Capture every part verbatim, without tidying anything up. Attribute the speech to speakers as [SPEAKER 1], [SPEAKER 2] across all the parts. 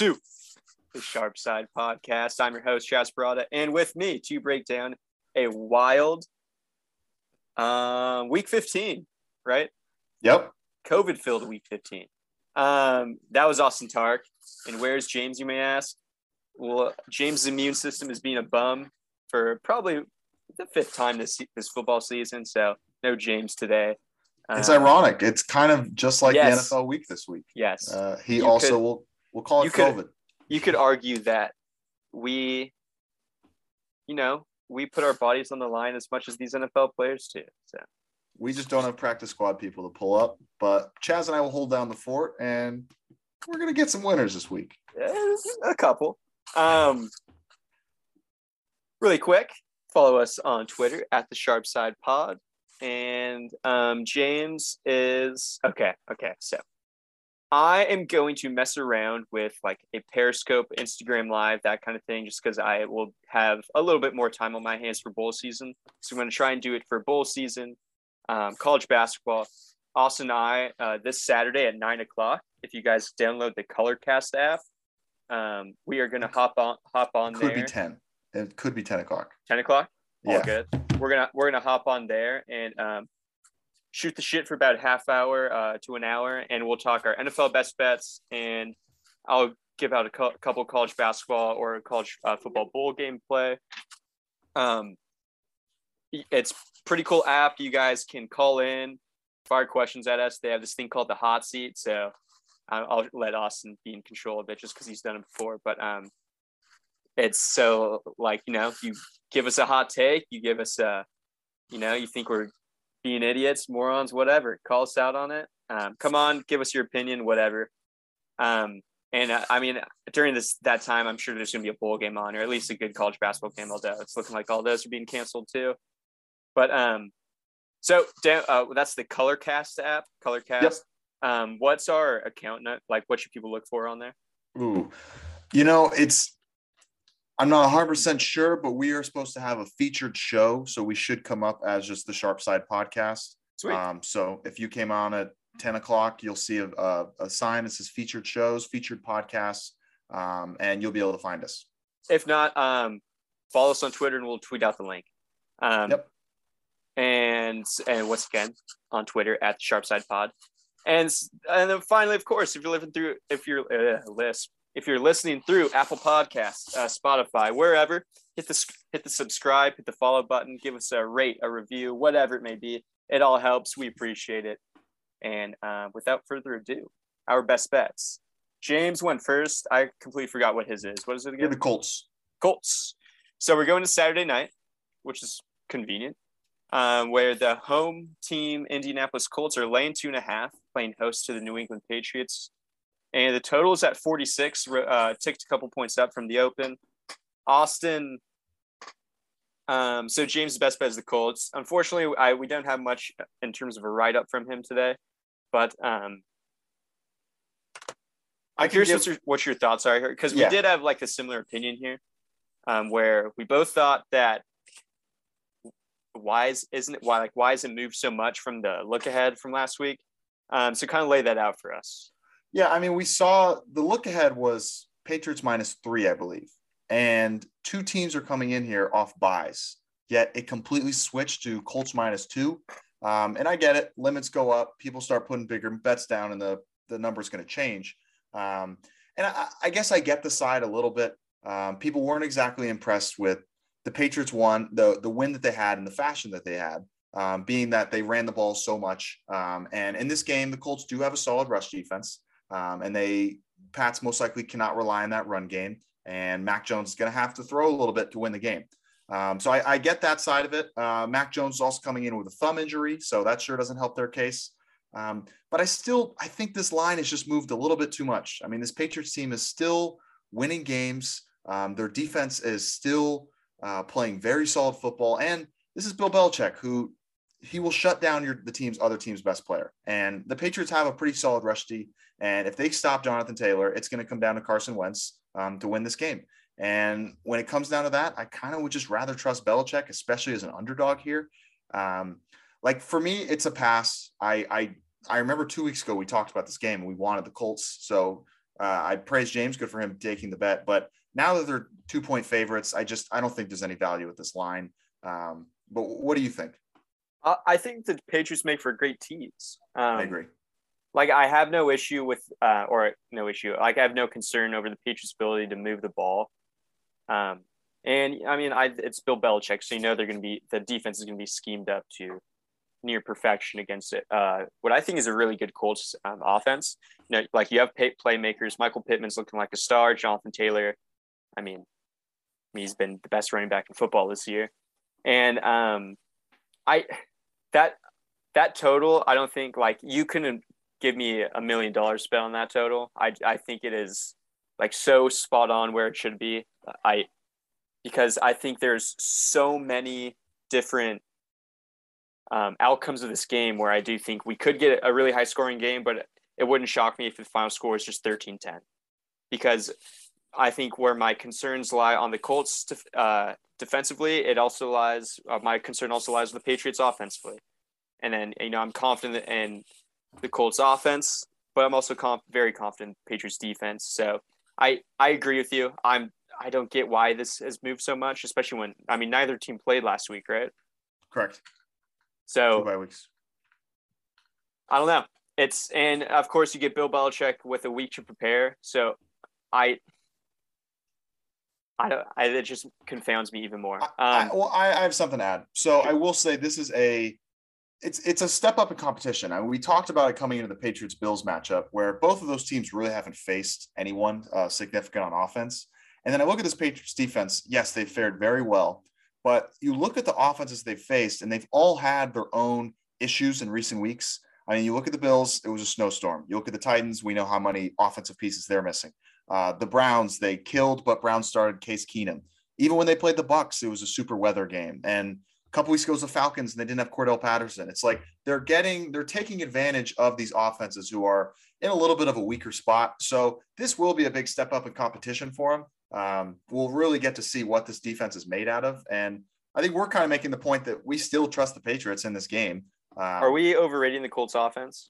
[SPEAKER 1] to the Sharp Side Podcast. I'm your host, Chas Barada, and with me to break down a wild um, week fifteen, right?
[SPEAKER 2] Yep.
[SPEAKER 1] COVID-filled week fifteen. Um, that was Austin Tark. And where's James, you may ask? Well, James' immune system is being a bum for probably the fifth time this this football season, so no James today.
[SPEAKER 2] It's
[SPEAKER 1] um,
[SPEAKER 2] ironic. It's kind of just like
[SPEAKER 1] yes.
[SPEAKER 2] the N F L week this week.
[SPEAKER 1] Yes.
[SPEAKER 2] Uh, he
[SPEAKER 1] You
[SPEAKER 2] also
[SPEAKER 1] could-
[SPEAKER 2] will we'll call
[SPEAKER 1] you
[SPEAKER 2] it
[SPEAKER 1] could-
[SPEAKER 2] COVID.
[SPEAKER 1] You could argue that we, you know, we put our bodies on the line as much as these N F L players do. So
[SPEAKER 2] We just don't have practice squad people to pull up, but Chaz and I will hold down the fort, and we're gonna get some winners this week.
[SPEAKER 1] eh, a couple. Um, really quick, follow us on Twitter at the Sharp Side Pod. And um, James is okay. Okay, so I am going to mess around with like a Periscope, Instagram Live, that kind of thing, just because I will have a little bit more time on my hands for bowl season. So I'm going to try and do it for bowl season, um, college basketball. Austin and I, uh, this Saturday at nine o'clock, if you guys download the Colorcast app, um, we are going to hop on hop on
[SPEAKER 2] It could
[SPEAKER 1] there.
[SPEAKER 2] be ten. It could be ten o'clock.
[SPEAKER 1] ten o'clock? All
[SPEAKER 2] Yeah.
[SPEAKER 1] good. We're gonna we're gonna hop on there and um, shoot the shit for about a half hour uh, to an hour, and we'll talk our N F L best bets, and I'll give out a co- couple college basketball or college uh, football bowl game play. Um, it's pretty cool app. You guys can call in, fire questions at us. They have this thing called the hot seat, so I'll, I'll let Austin be in control of it just because he's done it before. But um, it's so like you know you. Give us a hot take. You give us a, you know, you think we're being idiots, morons, whatever. Call us out on it. Um, come on, give us your opinion, whatever. Um, and uh, I mean, during this that time, I'm sure there's going to be a bowl game on, or at least a good college basketball game. Although it's looking like all those are being canceled too. But um, so uh, that's the Colorcast app. Colorcast.
[SPEAKER 2] Yep.
[SPEAKER 1] Um, what's our account? Like, what should people look for on there?
[SPEAKER 2] Ooh, you know, it's. I'm not one hundred percent sure, but we are supposed to have a featured show, so we should come up as just the Sharp Side Podcast.
[SPEAKER 1] Sweet.
[SPEAKER 2] Um, so if you came on at ten o'clock, you'll see a, a, a sign that says featured shows, featured podcasts, um, and you'll be able to find us.
[SPEAKER 1] If not, um, follow us on Twitter, and we'll tweet out the link. Um,
[SPEAKER 2] Yep.
[SPEAKER 1] And and once again on Twitter at the Sharp Side Pod, and and then finally, of course, if you're living through, if you're uh, list. If you're listening through Apple Podcasts, uh, Spotify, wherever, hit the hit the subscribe, hit the follow button, give us a rate, a review, whatever it may be. It all helps. We appreciate it. And uh, without further ado, our best bets. James went first. I completely forgot what his is. What is it
[SPEAKER 2] You're
[SPEAKER 1] again?
[SPEAKER 2] the Colts.
[SPEAKER 1] Colts. So we're going to Saturday night, which is convenient, um, where the home team, Indianapolis Colts, are laying two and a half, playing host to the New England Patriots. And the total is at forty-six, uh, ticked a couple points up from the open. Austin, um, so James' best bet is the Colts. Unfortunately, I we don't have much in terms of a write-up from him today. But um, I'm curious
[SPEAKER 2] give...
[SPEAKER 1] what, your, what your thoughts are here. Because we
[SPEAKER 2] Yeah.
[SPEAKER 1] did have like a similar opinion here, um, where we both thought that Wise isn't it why like why isn't moved so much from the look ahead from last week. Um, so kind of lay that out for us.
[SPEAKER 2] Yeah, I mean, we saw the look ahead was Patriots minus three, I believe. And two teams are coming in here off buys, yet it completely switched to Colts minus two. Um, and I get it. Limits go up. People start putting bigger bets down, and the, the number is going to change. Um, and I, I guess I get the side a little bit. Um, people weren't exactly impressed with the Patriots won, the, the win that they had and the fashion that they had, um, being that they ran the ball so much. Um, and in this game, the Colts do have a solid rush defense. Um, and they Pats most likely cannot rely on that run game, and Mac Jones is going to have to throw a little bit to win the game. Um, so I, I get that side of it. Uh, Mac Jones is also coming in with a thumb injury, so that sure doesn't help their case. Um, but I still I think this line has just moved a little bit too much. I mean, this Patriots team is still winning games. Um, their defense is still uh, playing very solid football, and this is Bill Belichick, who he will shut down your the team's other team's best player. And the Patriots have a pretty solid rush D. And if they stop Jonathan Taylor, it's going to come down to Carson Wentz um, to win this game. And when it comes down to that, I kind of would just rather trust Belichick, especially as an underdog here. Um, like for me, it's a pass. I, I I remember two weeks ago we talked about this game and we wanted the Colts. So Uh, I praise James. Good for him taking the bet. But now that they're two point favorites, I just I don't think there's any value with this line. Um, but what do you think?
[SPEAKER 1] Uh, I think the Patriots make for a great tease. Um,
[SPEAKER 2] I agree.
[SPEAKER 1] Like, I have no issue with, uh, or no issue, like, I have no concern over the Patriots' ability to move the ball. Um, and, I mean, I it's Bill Belichick, so you know they're going to be, the defense is going to be schemed up to near perfection against it. Uh, what I think is a really good Colts um, offense. You know, like, you have pay- playmakers. Michael Pittman's looking like a star. Jonathan Taylor, I mean, he's been the best running back in football this year. And um, I, that, that total, I don't think, like, you couldn't give me a million dollars spent on that total. I I think it is like so spot on where it should be. I because I think there's so many different um, outcomes of this game where I do think we could get a really high scoring game, but it wouldn't shock me if the final score is just thirteen ten. Because I think where my concerns lie on the Colts uh, defensively, it also lies, uh, my concern also lies with the Patriots offensively. And then, you know, I'm confident in the Colts offense, but I'm also conf- very confident in Patriots defense. So I, I agree with you. I'm, I don't get why this has moved so much, especially when, I mean, neither team played last week, right?
[SPEAKER 2] Correct.
[SPEAKER 1] So
[SPEAKER 2] Two bye weeks.
[SPEAKER 1] I don't know. It's, and of course you get Bill Belichick with a week to prepare. So I, I don't, I, it just confounds me even more. Um,
[SPEAKER 2] I, I, well, I, I have something to add. So I will say this is a, It's it's a step up in competition. I mean, we talked about it coming into the Patriots-Bills matchup, where both of those teams really haven't faced anyone uh, significant on offense. And then I look at this Patriots defense. Yes, they've fared very well, but you look at the offenses they've faced, and they've all had their own issues in recent weeks. I mean, you look at the Bills; it was a snowstorm. You look at the Titans; we know how many offensive pieces they're missing. Uh, the Browns, they killed, but Brown started Case Keenum. Even when they played the Bucs, it was a super weather game. And a couple weeks ago, it was the Falcons, and they didn't have Cordell Patterson. It's like they're getting, they're taking advantage of these offenses who are in a little bit of a weaker spot. So this will be a big step up in competition for them. Um, we'll really get to see what this defense is made out of. And I think we're kind of making the point that we still trust the Patriots in this game. Um,
[SPEAKER 1] are we overrating the Colts offense?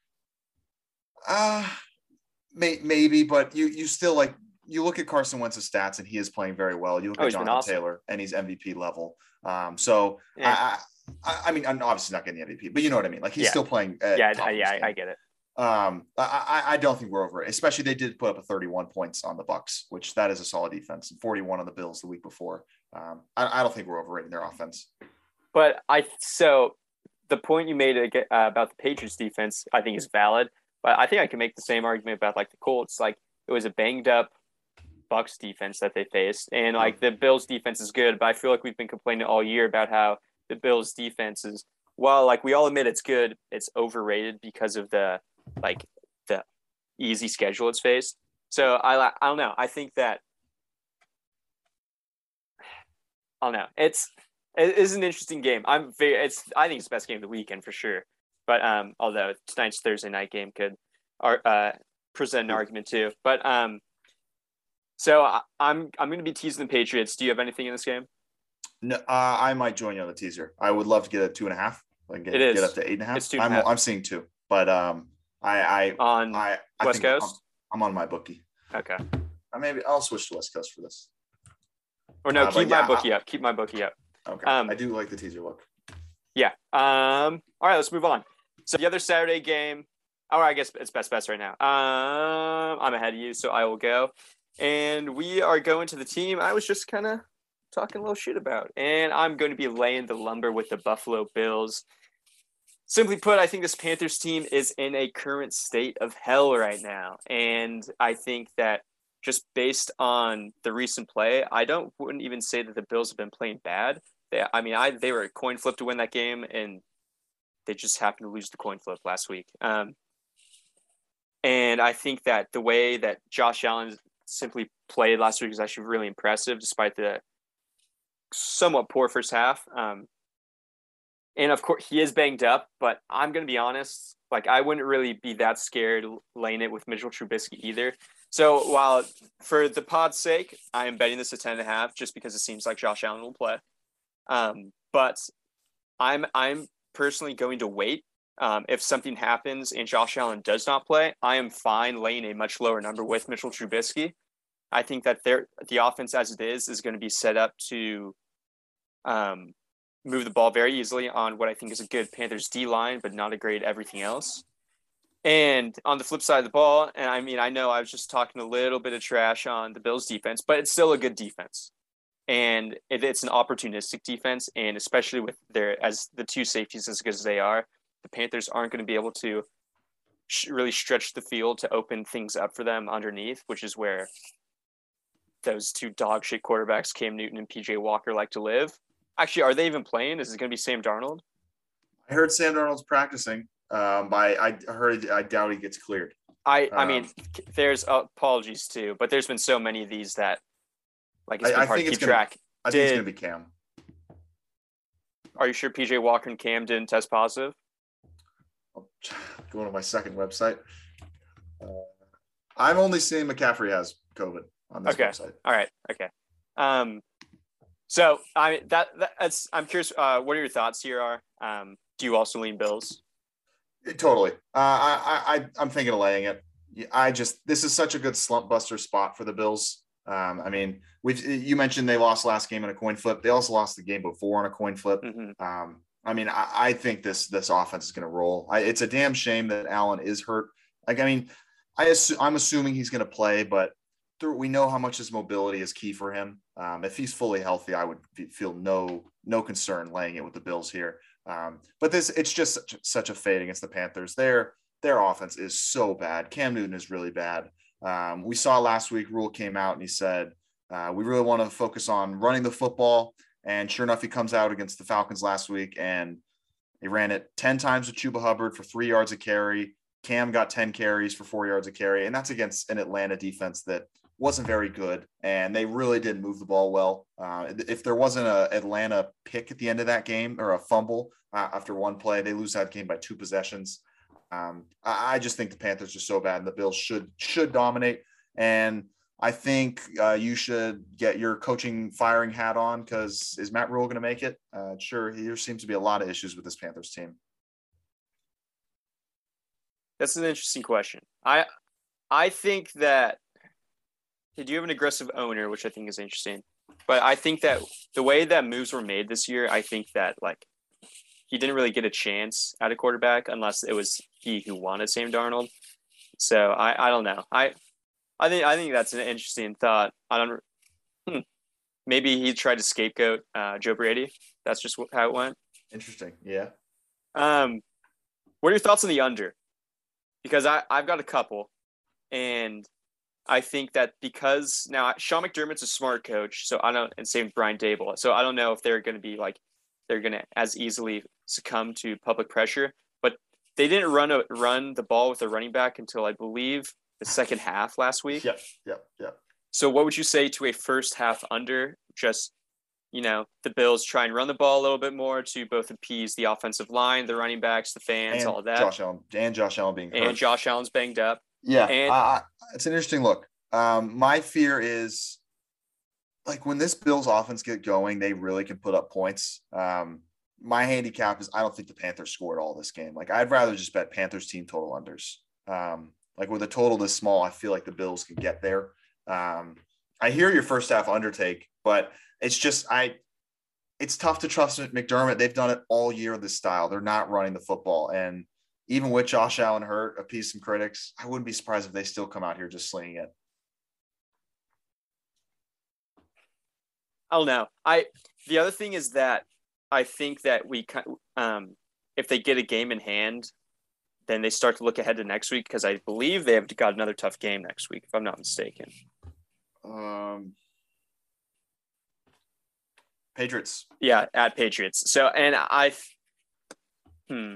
[SPEAKER 2] Uh, may, maybe, but you you still like, you look at Carson Wentz's stats and he is playing very well. You look
[SPEAKER 1] oh,
[SPEAKER 2] at Jonathan
[SPEAKER 1] awesome.
[SPEAKER 2] Taylor and he's M V P level. Um, so yeah. I, I, I mean, I'm obviously not getting the M V P, but you know what I mean? Like he's
[SPEAKER 1] yeah.
[SPEAKER 2] still playing.
[SPEAKER 1] Yeah. I, yeah. I, I get it.
[SPEAKER 2] Um, I, I don't think we're over it, especially they did put up a thirty-one points on the Bucs, which that is a solid defense, and forty-one on the Bills the week before. Um, I, I don't think we're overrating their offense.
[SPEAKER 1] But I, so the point you made uh, about the Patriots defense, I think is valid, but I think I can make the same argument about like the Colts. Like it was a banged up Bucs defense that they faced, and like the Bills defense is good, but I feel like we've been complaining all year about how the Bills defense is, well, like we all admit it's good, it's overrated because of the like the easy schedule it's faced. So I I don't know. I think that I don't know. It's it is an interesting game. I'm very it's I think it's the best game of the weekend for sure. But um although tonight's Thursday night game could uh present an argument too. But um so I, I'm I'm going to be teasing the Patriots. Do you have anything in this game?
[SPEAKER 2] No, uh, I might join you on the teaser. I would love to get a two and a half. Like get,
[SPEAKER 1] it is.
[SPEAKER 2] Get up to eight and a half.
[SPEAKER 1] It's two and
[SPEAKER 2] I'm
[SPEAKER 1] a half.
[SPEAKER 2] I'm seeing two, but um I I
[SPEAKER 1] on
[SPEAKER 2] I, I
[SPEAKER 1] West Coast.
[SPEAKER 2] I'm, I'm on my bookie.
[SPEAKER 1] Okay.
[SPEAKER 2] I maybe I'll switch to West Coast for this.
[SPEAKER 1] Or no,
[SPEAKER 2] uh,
[SPEAKER 1] keep
[SPEAKER 2] yeah,
[SPEAKER 1] my bookie
[SPEAKER 2] I,
[SPEAKER 1] up. Keep my bookie up.
[SPEAKER 2] Okay.
[SPEAKER 1] Um,
[SPEAKER 2] I do like the teaser look.
[SPEAKER 1] Yeah. Um. All right. Let's move on. So the other Saturday game. Or I guess it's best bets right now. Um. I'm ahead of you, so I will go. And we are going to the team I was just kind of talking a little shit about. And I'm going to be laying the lumber with the Buffalo Bills. Simply put, I think this Panthers team is in a current state of hell right now. And I think that just based on the recent play, I don't wouldn't even say that the Bills have been playing bad. They, I mean, I they were a coin flip to win that game, and they just happened to lose the coin flip last week. Um, and I think that the way that Josh Allen simply played last week is actually really impressive, despite the somewhat poor first half. Um, and of course, he is banged up, but I'm going to be honest, like I wouldn't really be that scared laying it with Mitchell Trubisky either. So while for the pod's sake, I am betting this at ten and a half just because it seems like Josh Allen will play. Um, but I'm I'm personally going to wait Um, if something happens and Josh Allen does not play, I am fine laying a much lower number with Mitchell Trubisky. I think that their the offense as it is is going to be set up to um, move the ball very easily on what I think is a good Panthers D line, but not a great everything else. And on the flip side of the ball, and I mean, I know I was just talking a little bit of trash on the Bills defense, but it's still a good defense. And it, it's an opportunistic defense. And especially with their, as the two safeties as good as they are, the Panthers aren't going to be able to sh- really stretch the field to open things up for them underneath, which is where those two dog shit quarterbacks, Cam Newton and P J Walker, like to live. Actually, are they even playing? Is it going to be Sam Darnold?
[SPEAKER 2] I heard Sam Darnold's practicing. Um, but I, I heard I doubt he gets cleared.
[SPEAKER 1] I, I
[SPEAKER 2] um,
[SPEAKER 1] mean, there's uh, apologies too, but there's been so many of these that like it's been
[SPEAKER 2] I, I
[SPEAKER 1] hard
[SPEAKER 2] think
[SPEAKER 1] to
[SPEAKER 2] it's
[SPEAKER 1] keep
[SPEAKER 2] gonna,
[SPEAKER 1] track.
[SPEAKER 2] I
[SPEAKER 1] Did,
[SPEAKER 2] think it's gonna be Cam.
[SPEAKER 1] Are you sure P J Walker and Cam didn't test positive?
[SPEAKER 2] I'll go to my second website. Uh, I'm only seeing McCaffrey has COVID on this
[SPEAKER 1] okay.
[SPEAKER 2] website.
[SPEAKER 1] All right. Okay. Um, so I that, that that's I'm curious. Uh, what are your thoughts here? Are um, do you also lean Bills?
[SPEAKER 2] Totally. Uh, I, I, I'm thinking of laying it. I just, this is such a good slump buster spot for the Bills. Um, I mean, we you mentioned they lost last game in a coin flip. They also lost the game before on a coin flip.
[SPEAKER 1] Mm-hmm.
[SPEAKER 2] Um, I mean, I, I think this, this offense is going to roll. I, it's a damn shame that Allen is hurt. Like, I mean, I assume, I'm assuming he's going to play, but through, we know how much his mobility is key for him. Um, if he's fully healthy, I would feel no, no concern laying it with the Bills here. Um, but this, it's just such, such a fade against the Panthers. Their, their offense is so bad. Cam Newton is really bad. Um, we saw last week, Rule came out and he said, uh, we really want to focus on running the football. And sure enough, he comes out against the Falcons last week and he ran it ten times with Chuba Hubbard for three yards a carry. Cam got ten carries for four yards a carry. And that's against an Atlanta defense that wasn't very good. And they really didn't move the ball well. Uh, if there wasn't a Atlanta pick at the end of that game or a fumble uh, after one play, they lose that game by two possessions. Um, I, I just think the Panthers are so bad and the Bills should, should dominate. And I think uh, you should get your coaching firing hat on because is Matt Rule going to make it? Uh, sure. There seems to be a lot of issues with this Panthers team.
[SPEAKER 1] That's an interesting question. I, I think that they do have an aggressive owner, which I think is interesting. But I think that the way that moves were made this year, I think that like he didn't really get a chance at a quarterback unless it was he who wanted Sam Darnold. So I, I don't know. I I think I think that's an interesting thought. I don't. Hmm, maybe he tried to scapegoat uh, Joe Brady. That's just how it went.
[SPEAKER 2] Interesting. Yeah.
[SPEAKER 1] Um, what are your thoughts on the under? Because I I've got a couple, and I think that because now Sean McDermott's a smart coach, so I don't, and same with Brian Daboll. So I don't know if they're going to be like, they're going to as easily succumb to public pressure, but they didn't run a, run the ball with a running back until I believe the second half last week.
[SPEAKER 2] Yep. Yep. Yep.
[SPEAKER 1] So what would you say to a first half under? Just, you know, the Bills try and run the ball a little bit more to both appease the offensive line, the running backs, the fans,
[SPEAKER 2] and
[SPEAKER 1] all of that.
[SPEAKER 2] Josh Allen and Josh Allen being hurt.
[SPEAKER 1] And Josh Allen's banged up.
[SPEAKER 2] Yeah,
[SPEAKER 1] and
[SPEAKER 2] uh, it's an interesting look. Um, my fear is, like, when this Bills offense get going, they really can put up points. Um, my handicap is I don't think the Panthers scored all this game. Like, I'd rather just bet Panthers team total unders. Um, like, with a total this small, I feel like the Bills can get there. Um, I hear your first half undertake, but it's just I. It's tough to trust McDermott. They've done it all year, this style. They're not running the football, and even with Josh Allen hurt, appease some critics, I wouldn't be surprised if they still come out here just slinging it.
[SPEAKER 1] I don't know. I the other thing is that I think that we um if they get a game in hand, then they start to look ahead to next week because I believe they have got another tough game next week, if I'm not mistaken.
[SPEAKER 2] Um, Patriots.
[SPEAKER 1] Yeah, at Patriots. So and I, hmm.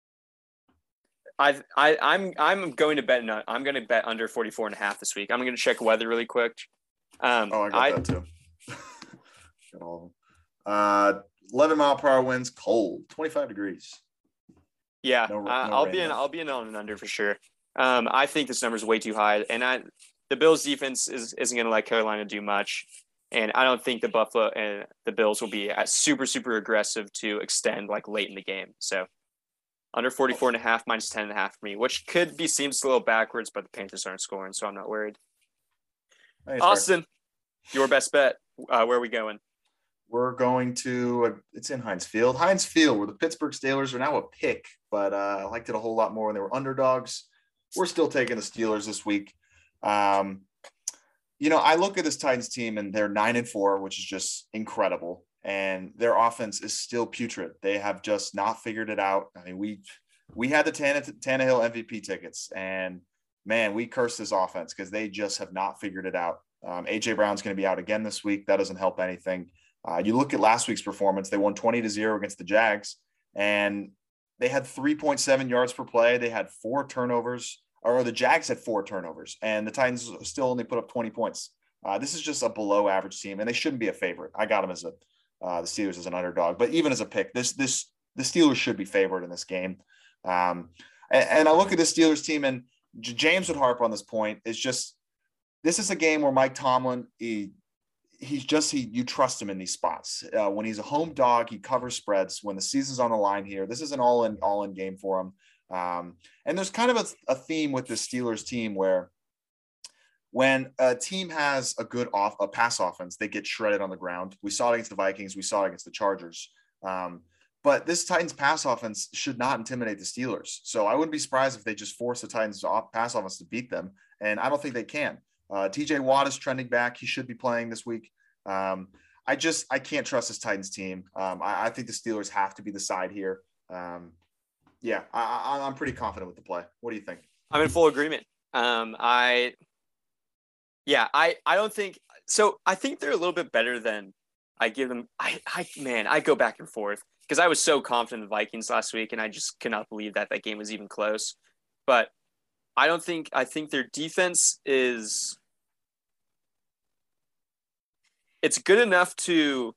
[SPEAKER 1] I I I'm I'm going to bet no, I'm going to bet under forty-four and a half this week. I'm going to check weather really quick. Um,
[SPEAKER 2] oh, I got
[SPEAKER 1] I,
[SPEAKER 2] that too. Got all of them. Uh, eleven mile per hour winds, cold, twenty-five degrees.
[SPEAKER 1] Yeah,
[SPEAKER 2] no, no
[SPEAKER 1] uh, I'll be in. I'll be in on an under for sure. Um, I think this number is way too high, and I the Bills defense is isn't going to let Carolina do much, and I don't think the Buffalo and the Bills will be as super super aggressive to extend like late in the game. So Under forty-four and a half, minus ten and a half for me, which could be seems a little backwards, but the Panthers aren't scoring, so I'm not worried.
[SPEAKER 2] Thanks,
[SPEAKER 1] Austin, your best bet. Uh, where are we going?
[SPEAKER 2] We're going to, it's in Heinz Field. Heinz Field, where the Pittsburgh Steelers are now a pick, but uh, I liked it a whole lot more when they were underdogs. We're still taking the Steelers this week. Um, you know, I look at this Titans team, and they're nine and four, which is just incredible. And their offense is still putrid. They have just not figured it out. I mean, we we had the Tanne- Tannehill M V P tickets, and man, we cursed this offense because they just have not figured it out. Um, A J Brown's going to be out again this week. That doesn't help anything. Uh, you look at last week's performance; they won twenty to zero against the Jags, and they had three point seven yards per play. They had four turnovers, or the Jags had four turnovers, and the Titans still only put up twenty points. Uh, this is just a below average team, and they shouldn't be a favorite. I got them as a uh, the Steelers as an underdog, but even as a pick, this this the Steelers should be favored in this game. Um, and, and I look at the Steelers team, and J- James would harp on this point. It's just this is a game where Mike Tomlin he he's just he you trust him in these spots. Uh, when he's a home dog, he covers spreads. When the season's on the line here, this is an all in all in game for him. Um, and there's kind of a, a theme with the Steelers team where when a team has a good off a pass offense, they get shredded on the ground. We saw it against the Vikings. We saw it against the Chargers. Um, but this Titans pass offense should not intimidate the Steelers. So I wouldn't be surprised if they just force the Titans off pass offense to beat them. And I don't think they can. Uh, T J Watt is trending back. He should be playing this week. Um, I just, I can't trust this Titans team. Um, I, I think the Steelers have to be the side here. Um, yeah, I, I, I'm pretty confident with the play. What do you think?
[SPEAKER 1] I'm in full agreement. Um, I, yeah, I, I don't think so. I think they're a little bit better than I give them. I, I, man, I go back and forth because I was so confident in the Vikings last week, and I just cannot believe that that game was even close. But I don't think, I think their defense is, it's good enough to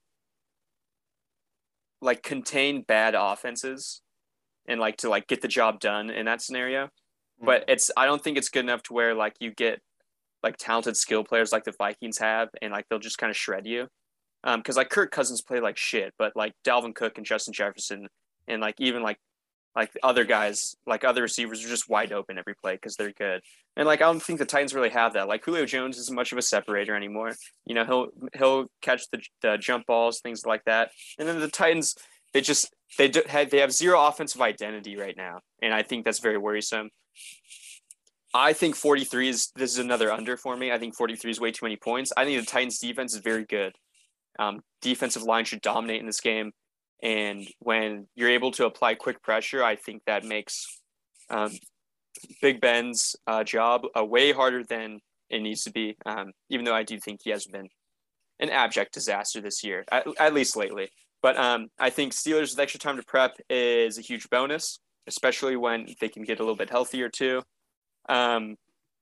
[SPEAKER 1] like contain bad offenses and like to like get the job done in that scenario. But it's, I don't think it's good enough to where like you get like talented skill players like the Vikings have, and like they'll just kind of shred you. Um, because like Kirk Cousins play like shit, but like Dalvin Cook and Justin Jefferson and like even like like the other guys, like other receivers are just wide open every play because they're good. And like I don't think the Titans really have that. Like Julio Jones isn't much of a separator anymore. You know, he'll he'll catch the, the jump balls, things like that. And then the Titans, they just they do, have they have zero offensive identity right now, and I think that's very worrisome. I think forty-three is this is another under for me. I think forty-three is way too many points. I think the Titans defense is very good. Um, defensive line should dominate in this game. And when you're able to apply quick pressure, I think that makes um, Big Ben's uh, job uh, way harder than it needs to be, um, even though I do think he has been an abject disaster this year, at, at least lately. But um, I think Steelers with extra time to prep is a huge bonus, especially when they can get a little bit healthier too. Um,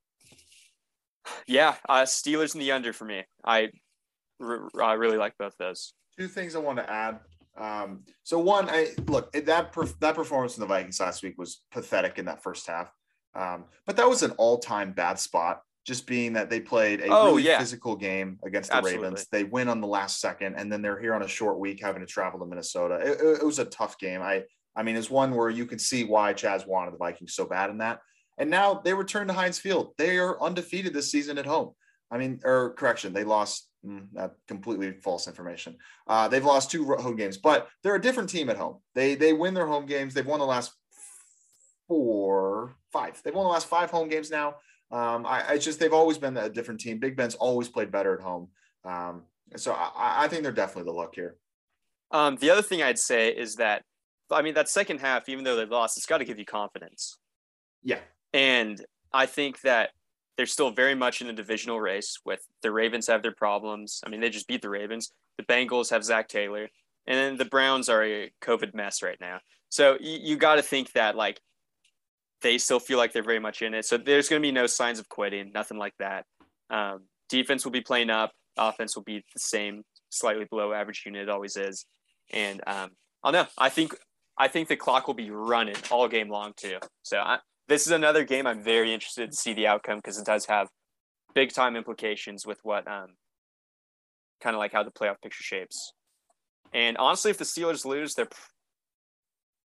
[SPEAKER 1] yeah, uh, Steelers in the under for me. I, r- I really like both those.
[SPEAKER 2] Two things I want to add. Um, so one, I look that per, that performance in the Vikings last week was pathetic in that first half. Um, but that was an all-time bad spot. Just being that they played a
[SPEAKER 1] Oh,
[SPEAKER 2] really
[SPEAKER 1] yeah.
[SPEAKER 2] physical game against the
[SPEAKER 1] Absolutely.
[SPEAKER 2] Ravens. They win on the last second, and then they're here on a short week having to travel to Minnesota. It, it, it was a tough game. I, I mean, it's one where you can see why Chaz wanted the Vikings so bad in that. And now they return to Heinz Field. They are undefeated this season at home. I mean, or correction, they lost mm, that completely false information. Uh, they've lost two home games, but they're a different team at home. They they win their home games. They've won the last four, five. They've won the last five home games now. Um, I, I just they've always been a different team. Big Ben's always played better at home. Um, so I, I think they're definitely the look here.
[SPEAKER 1] Um, the other thing I'd say is that, I mean, that second half, even though they lost, it's got to give you confidence.
[SPEAKER 2] Yeah.
[SPEAKER 1] And I think that they're still very much in a divisional race with the Ravens have their problems. I mean, they just beat the Ravens. The Bengals have Zach Taylor. And then the Browns are a COVID mess right now. So you, you got to think that, like, they still feel like they're very much in it. So there's going to be no signs of quitting, nothing like that. Um, defense will be playing up. Offense will be the same, slightly below average unit. It always is. And um, I don't know. I think I think the clock will be running all game long too. So I, this is another game I'm very interested to see the outcome because it does have big time implications with what um, kind of like how the playoff picture shapes. And honestly, if the Steelers lose, they're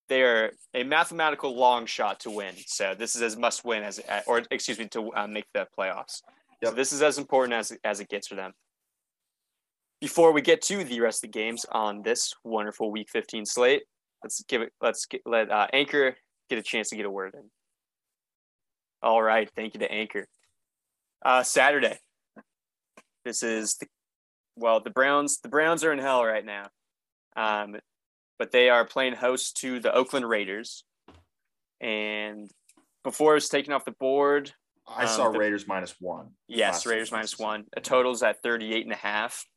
[SPEAKER 1] they are a mathematical long shot to win. So this is as must win as, or excuse me, to uh, make the playoffs. Yep. So this is as important as as it gets for them. Before we get to the rest of the games on this wonderful Week fifteen slate, let's give it. Let's get, let uh, Anchor get a chance to get a word in. All right, thank you to Anchor. Uh, Saturday. This is the well, the Browns. The Browns are in hell right now. Um, but they are playing host to the Oakland Raiders. And before it's taken off the board,
[SPEAKER 2] I
[SPEAKER 1] um,
[SPEAKER 2] saw
[SPEAKER 1] the,
[SPEAKER 2] Raiders minus one.
[SPEAKER 1] Yes, Raiders minus one. A total's at thirty-eight and a half.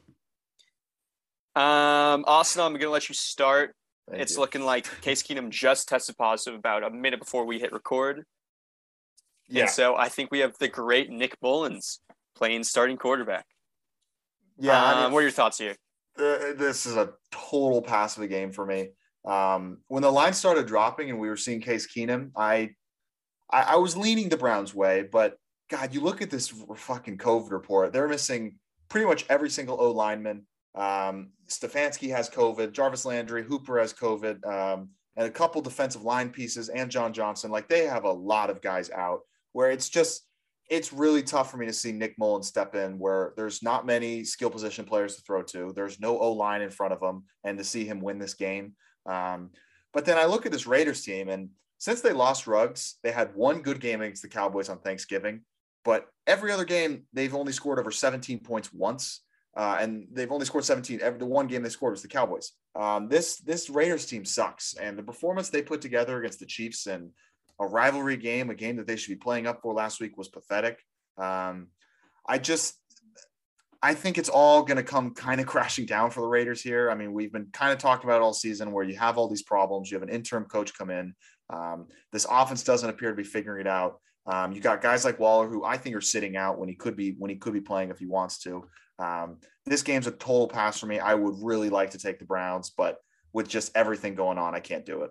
[SPEAKER 1] Um, Austin, I'm going to let you start. Thank it's you. Looking like Case Keenum just tested positive about a minute before we hit record. Yeah. And so I think we have the great Nick Mullins playing starting quarterback. Yeah. Um, I mean, what are your thoughts here?
[SPEAKER 2] Uh, this is a total pass of the game for me. Um, when the line started dropping and we were seeing Case Keenum, I, I, I was leaning the Browns' way, but God, you look at this fucking COVID report. They're missing pretty much every single O lineman. Um, Stefanski has COVID, Jarvis Landry, Hooper has COVID, um, and a couple defensive line pieces and John Johnson. Like they have a lot of guys out where it's just, it's really tough for me to see Nick Mullins step in where there's not many skill position players to throw to. There's no O-line in front of him and to see him win this game. Um, but then I look at this Raiders team and since they lost Ruggs, they had one good game against the Cowboys on Thanksgiving, but every other game they've only scored over seventeen points once. Uh, and they've only scored seventeen. Every the one game they scored was the Cowboys. Um, this this Raiders team sucks, and the performance they put together against the Chiefs in a rivalry game, a game that they should be playing up for last week, was pathetic. Um, I just, I think it's all going to come kind of crashing down for the Raiders here. I mean, we've been kind of talking about it all season, where you have all these problems. You have an interim coach come in. Um, this offense doesn't appear to be figuring it out. Um, you got guys like Waller, who I think are sitting out when he could be when he could be playing if he wants to. Um, this game's a total pass for me. I would really like to take the Browns, but with just everything going on, I can't do it.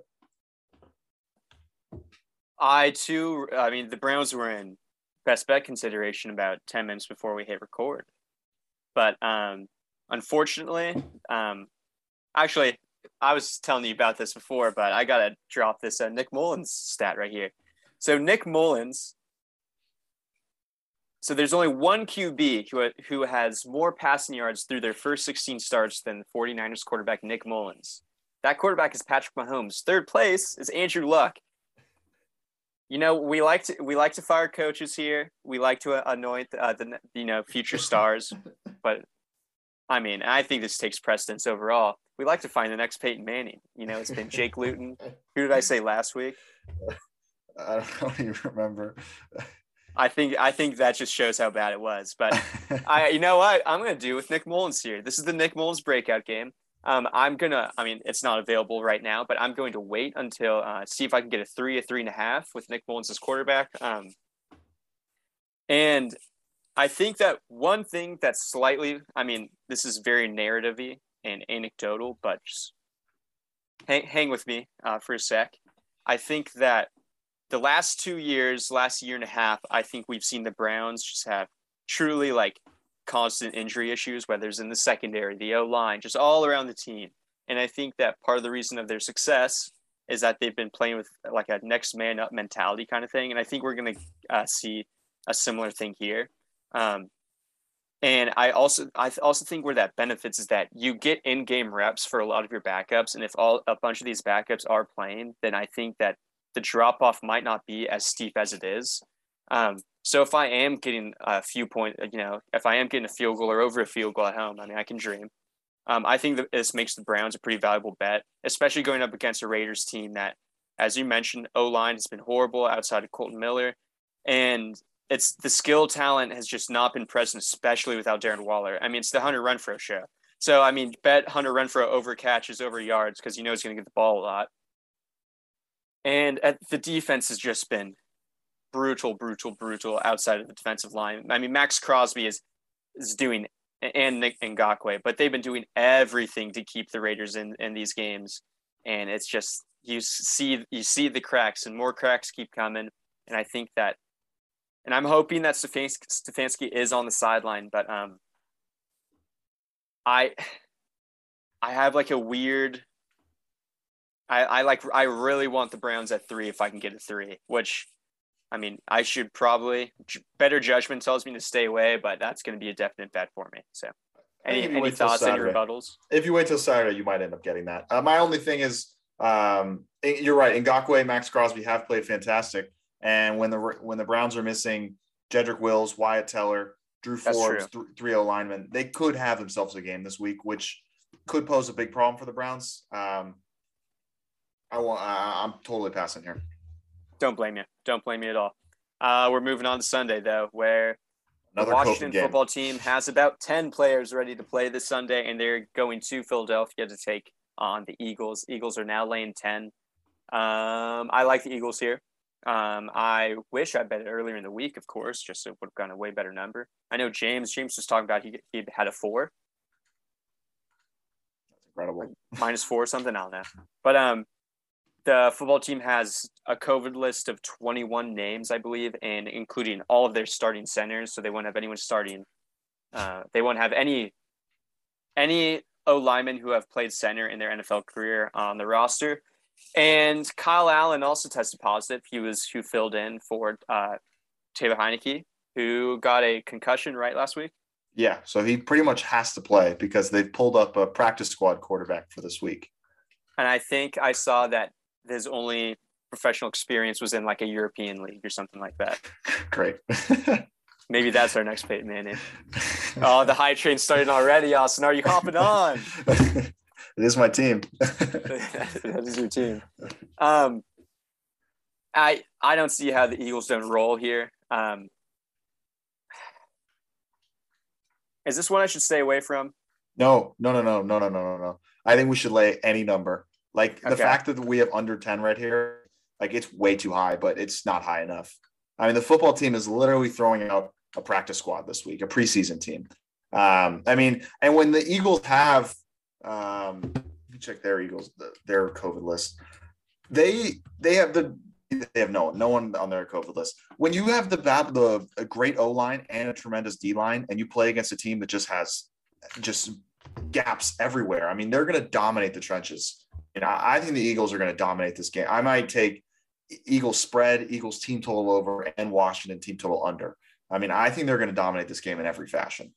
[SPEAKER 1] I too, I mean, the Browns were in best bet consideration about ten minutes before we hit record. But um, unfortunately, um, actually, I was telling you about this before, but I got to drop this uh, Nick Mullins stat right here. So Nick Mullins, so there's only one Q B who, who has more passing yards through their first sixteen starts than the 49ers quarterback Nick Mullins. That quarterback is Patrick Mahomes. Third place is Andrew Luck. You know, we like to we like to fire coaches here. We like to anoint uh, the you know future stars, but I mean, I think this takes precedence overall. We like to find the next Peyton Manning. You know, it's been Jake Luton. Who did I say last week?
[SPEAKER 2] I don't even remember.
[SPEAKER 1] I think I think that just shows how bad it was. But I, you know what, I'm gonna do with Nick Mullins here. This is the Nick Mullins breakout game. Um, I'm gonna. I mean, it's not available right now, but I'm going to wait until uh, see if I can get a three, a three and a half with Nick Mullins as quarterback. Um, and I think that one thing that's slightly, I mean, this is very narrative-y and anecdotal, but just hang, hang with me uh, for a sec. I think that the last two years, last year and a half, I think we've seen the Browns just have truly like constant injury issues, whether it's in the secondary, the O-line, just all around the team. And I think that part of the reason of their success is that they've been playing with like a next man up mentality kind of thing. And I think we're going to uh, see a similar thing here. Um, and I also, I also think where that benefits is that you get in-game reps for a lot of your backups. And if all a bunch of these backups are playing, then I think that the drop-off might not be as steep as it is. Um, so if I am getting a few points, you know, if I am getting a field goal or over a field goal at home, I mean, I can dream. Um, I think that this makes the Browns a pretty valuable bet, especially going up against a Raiders team that, as you mentioned, O-line has been horrible outside of Colton Miller. And it's the skill talent has just not been present, especially without Darren Waller. I mean, it's the Hunter Renfrow show. So, I mean, bet Hunter Renfrow over catches, over yards, because you know he's going to get the ball a lot. And at, the defense has just been brutal, brutal, brutal outside of the defensive line. I mean, Max Crosby is is doing, and Nick Ngakoue, but they've been doing everything to keep the Raiders in, in these games. And it's just, you see you see the cracks, and more cracks keep coming. And I think that, and I'm hoping that Stefanski, Stefanski is on the sideline, but um, I I have like a weird I, I like I really want the Browns at three if I can get a three, which I mean I should probably better judgment tells me to stay away, but that's going to be a definite bet for me. So,
[SPEAKER 2] I think
[SPEAKER 1] any
[SPEAKER 2] if you
[SPEAKER 1] any
[SPEAKER 2] wait till
[SPEAKER 1] thoughts, any
[SPEAKER 2] Saturday,
[SPEAKER 1] rebuttals?
[SPEAKER 2] if you wait till Saturday, you might end up getting that. Uh, my only thing is, um, you're right. Ngakoue, Max Crosby have played fantastic, and when the when the Browns are missing Jedrick Wills, Wyatt Teller, Drew
[SPEAKER 1] That's
[SPEAKER 2] Forbes,
[SPEAKER 1] true.
[SPEAKER 2] th- three O linemen, they could have themselves a game this week, which could pose a big problem for the Browns. Um, I want. I, I'm totally passing here.
[SPEAKER 1] Don't blame you. Don't blame me at all. Uh, we're moving on to Sunday though, where
[SPEAKER 2] Another
[SPEAKER 1] the Washington
[SPEAKER 2] COVID game.
[SPEAKER 1] football team has about ten players ready to play this Sunday, and they're going to Philadelphia to take on the Eagles. Eagles are now laying ten. Um, I like the Eagles here. Um, I wish I bet it earlier in the week, of course, just so it would have gotten a way better number. I know James James was talking about he he had a four.
[SPEAKER 2] That's incredible.
[SPEAKER 1] Minus four or something, I don't know. But um, the football team has a COVID list of twenty-one names, I believe, and including all of their starting centers. So they won't have anyone starting. Uh, they won't have any any O linemen who have played center in their N F L career on the roster. And Kyle Allen also tested positive. He was who filled in for uh, Taylor Heineke, who got a concussion right last week.
[SPEAKER 2] Yeah, so he pretty much has to play because they've pulled up a practice squad quarterback for this week.
[SPEAKER 1] And I think I saw that his only professional experience was in like a European league or something like that.
[SPEAKER 2] Great.
[SPEAKER 1] Maybe that's our next Peyton Manning. Oh, the high train started already, Austin. Are you hopping on?
[SPEAKER 2] It is my team.
[SPEAKER 1] That is your team. Um, I I don't see how the Eagles don't roll here. Um, is this one I should stay away from?
[SPEAKER 2] No, no, no, no, no, no, no, no, no. I think we should lay any number. Like the
[SPEAKER 1] Okay.
[SPEAKER 2] fact that we have under ten right here, like it's way too high, but it's not high enough. I mean, the football team is literally throwing out a practice squad this week, a preseason team. Um, I mean, and when the Eagles have, um, let me check their Eagles, their COVID list. They they have the they have no no one on their COVID list. When you have the the a great O line and a tremendous D line, and you play against a team that just has just gaps everywhere, I mean, they're going to dominate the trenches. And I, I think the Eagles are going to dominate this game. I might take Eagles spread, Eagles team total over, and Washington team total under. I mean, I think they're going to dominate this game in every fashion.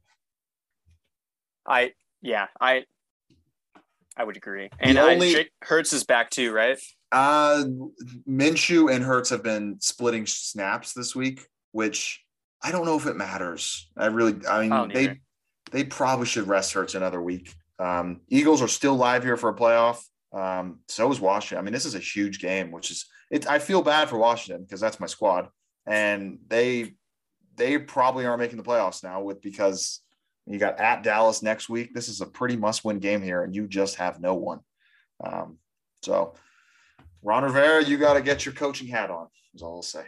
[SPEAKER 1] I yeah I I would agree. And
[SPEAKER 2] The only-
[SPEAKER 1] I, Jake Hurts is back too, right?
[SPEAKER 2] Uh, Minshew and Hurts have been splitting snaps this week, which I don't know if it matters. I really, I mean,
[SPEAKER 1] Oh,
[SPEAKER 2] they
[SPEAKER 1] neither.
[SPEAKER 2] they probably should rest Hurts another week. Um, Eagles are still live here for a playoff. Um, so is Washington. I mean, this is a huge game, which is it. I feel bad for Washington because that's my squad, and they they probably aren't making the playoffs now with because you got at Dallas next week. This is a pretty must-win game here, and you just have no one. Um, so. Ron Rivera, you got to get your coaching hat on, is all I'll say.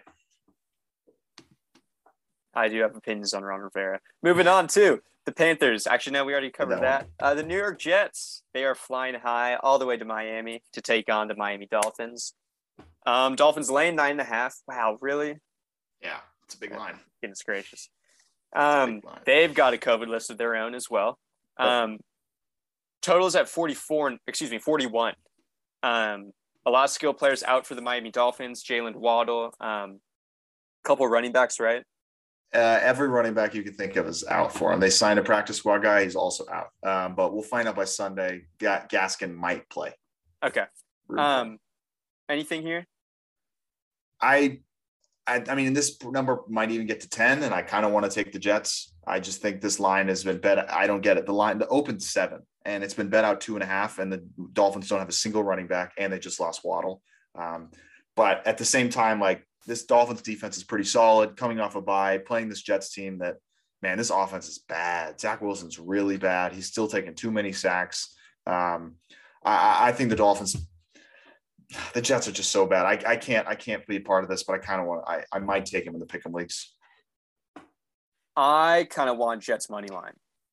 [SPEAKER 1] I do have opinions on Ron Rivera. Moving on to the Panthers. Actually, no, we already covered that.
[SPEAKER 2] that
[SPEAKER 1] Uh, the New York Jets, they are flying high all the way to Miami to take on the Miami Dolphins. Um, Dolphins laying nine and a half. Wow, really?
[SPEAKER 2] Yeah, it's a big line.
[SPEAKER 1] Goodness gracious. Um,
[SPEAKER 2] line.
[SPEAKER 1] they've got a COVID list of their own as well. Um, totals at forty-four, excuse me, forty-one. Um, a lot of skill players out for the Miami Dolphins. Jalen Waddle, um, couple running backs, right?
[SPEAKER 2] Uh, every running back you can think of is out for him. They signed a practice squad guy. He's also out. Um, but we'll find out by Sunday. Ga- Gaskin might play.
[SPEAKER 1] Okay. Um, anything here?
[SPEAKER 2] I, I, I mean, this number might even get to ten, and I kind of want to take the Jets. I just think this line has been bet. I don't get it. The line, the open seven, and it's been bet out two and a half, and the Dolphins don't have a single running back, and they just lost Waddle. Um, but at the same time, like this Dolphins defense is pretty solid, coming off a bye, playing this Jets team that, man, this offense is bad. Zach Wilson's really bad. He's still taking too many sacks. Um, I, I think the Dolphins, the Jets are just so bad. I, I can't, I can't be a part of this, but I kind of want, I, I might take him in the pick'em leagues.
[SPEAKER 1] I kind of want Jets money line.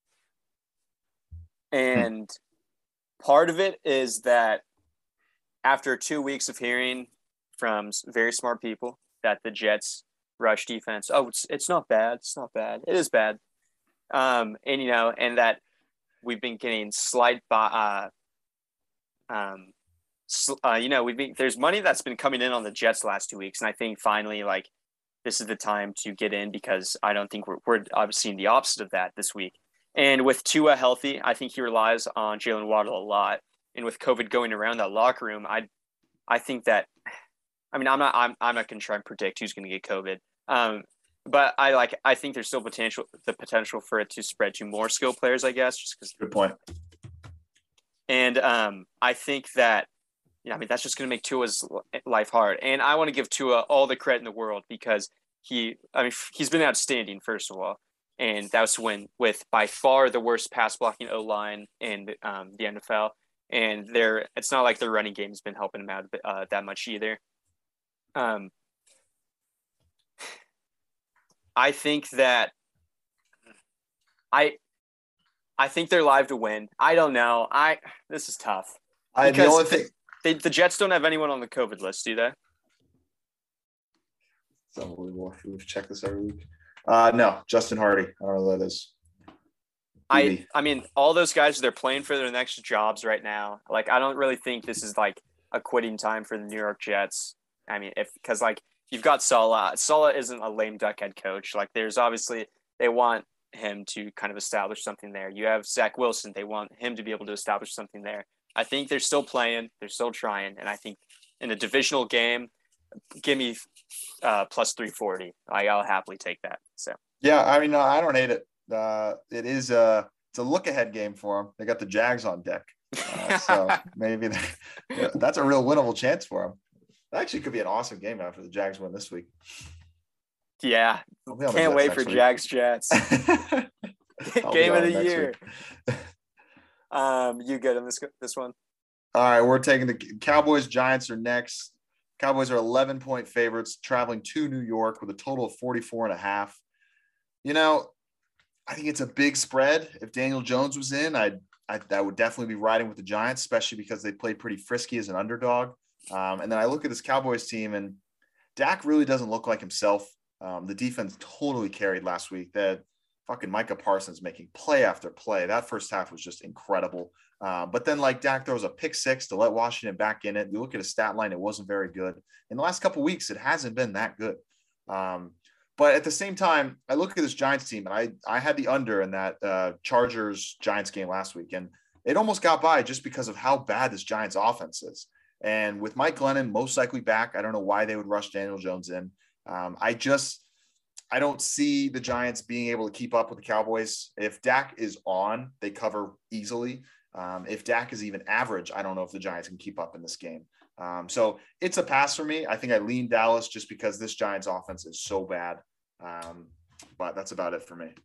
[SPEAKER 1] And hmm. part of it is that after two weeks of hearing from very smart people that the Jets rush defense, oh, it's it's not bad. It's not bad. It is bad. Um, and, you know, and that we've been getting slight, uh, um, uh, you know, we've been, there's money that's been coming in on the Jets the last two weeks, and I think finally, like, this is the time to get in because I don't think we're we're obviously seeing the opposite of that this week. And with Tua healthy, I think he relies on Jalen Waddle a lot. And with COVID going around that locker room, I I think that I mean I'm not I'm I'm not going to try and predict who's going to get COVID. Um, but I like I think there's still potential the potential for it to spread to more skill players, I guess, just because.
[SPEAKER 2] Good point.
[SPEAKER 1] And um, I think that, you know, I mean, that's just going to make Tua's life hard. And I want to give Tua all the credit in the world because he, I mean, he's been outstanding, first of all. And that was when with by far the worst pass blocking O line in um, the N F L. And they're, it's not like their running game has been helping him out uh, that much either. Um, I think that I, I think they're live to win. I don't know. I this is tough.
[SPEAKER 2] I the only thing
[SPEAKER 1] they, the Jets don't have anyone on the COVID list, do they?
[SPEAKER 2] It's unbelievable. We've checked this every week. Uh, no, Justin Hardy. I don't know who that is.
[SPEAKER 1] I I mean, all those guys, they're playing for their next jobs right now. Like, I don't really think this is like a quitting time for the New York Jets. I mean, if because like you've got Saleh. Saleh isn't a lame duck head coach. Like, there's obviously they want him to kind of establish something there. You have Zach Wilson. They want him to be able to establish something there. I think they're still playing. They're still trying. And I think in a divisional game, give me uh, plus three forty. I, I'll happily take that. So
[SPEAKER 2] yeah, I mean, no, I don't hate it. Uh, it is a it's a look ahead game for them. They got the Jags on deck, uh, so maybe yeah, that's a real winnable chance for them. That actually could be an awesome game after the Jags win this week.
[SPEAKER 1] Yeah, can't wait for week. Jags Jets. Game of the year. um, you good on this this one?
[SPEAKER 2] All right, we're taking the Cowboys. Giants are next. Cowboys are eleven point favorites, traveling to New York with a total of forty-four and a half. You know, I think it's a big spread. If Daniel Jones was in, I'd, I I would definitely be riding with the Giants, especially because they played pretty frisky as an underdog. Um, and then I look at this Cowboys team, and Dak really doesn't look like himself. Um, the defense totally carried last week. That fucking Micah Parsons making play after play. That first half was just incredible. Uh, but then, like, Dak throws a pick six to let Washington back in it. You look at a stat line, it wasn't very good. In the last couple of weeks, it hasn't been that good. Um, but at the same time, I look at this Giants team, and I I had the under in that uh, Chargers-Giants game last week, and it almost got by just because of how bad this Giants offense is. And with Mike Glennon most likely back, I don't know why they would rush Daniel Jones in. Um, I just I don't see the Giants being able to keep up with the Cowboys. If Dak is on, they cover easily. Um, if Dak is even average, I don't know if the Giants can keep up in this game. Um, so it's a pass for me. I think I lean Dallas just because this Giants offense is so bad. Um, but that's about it for me.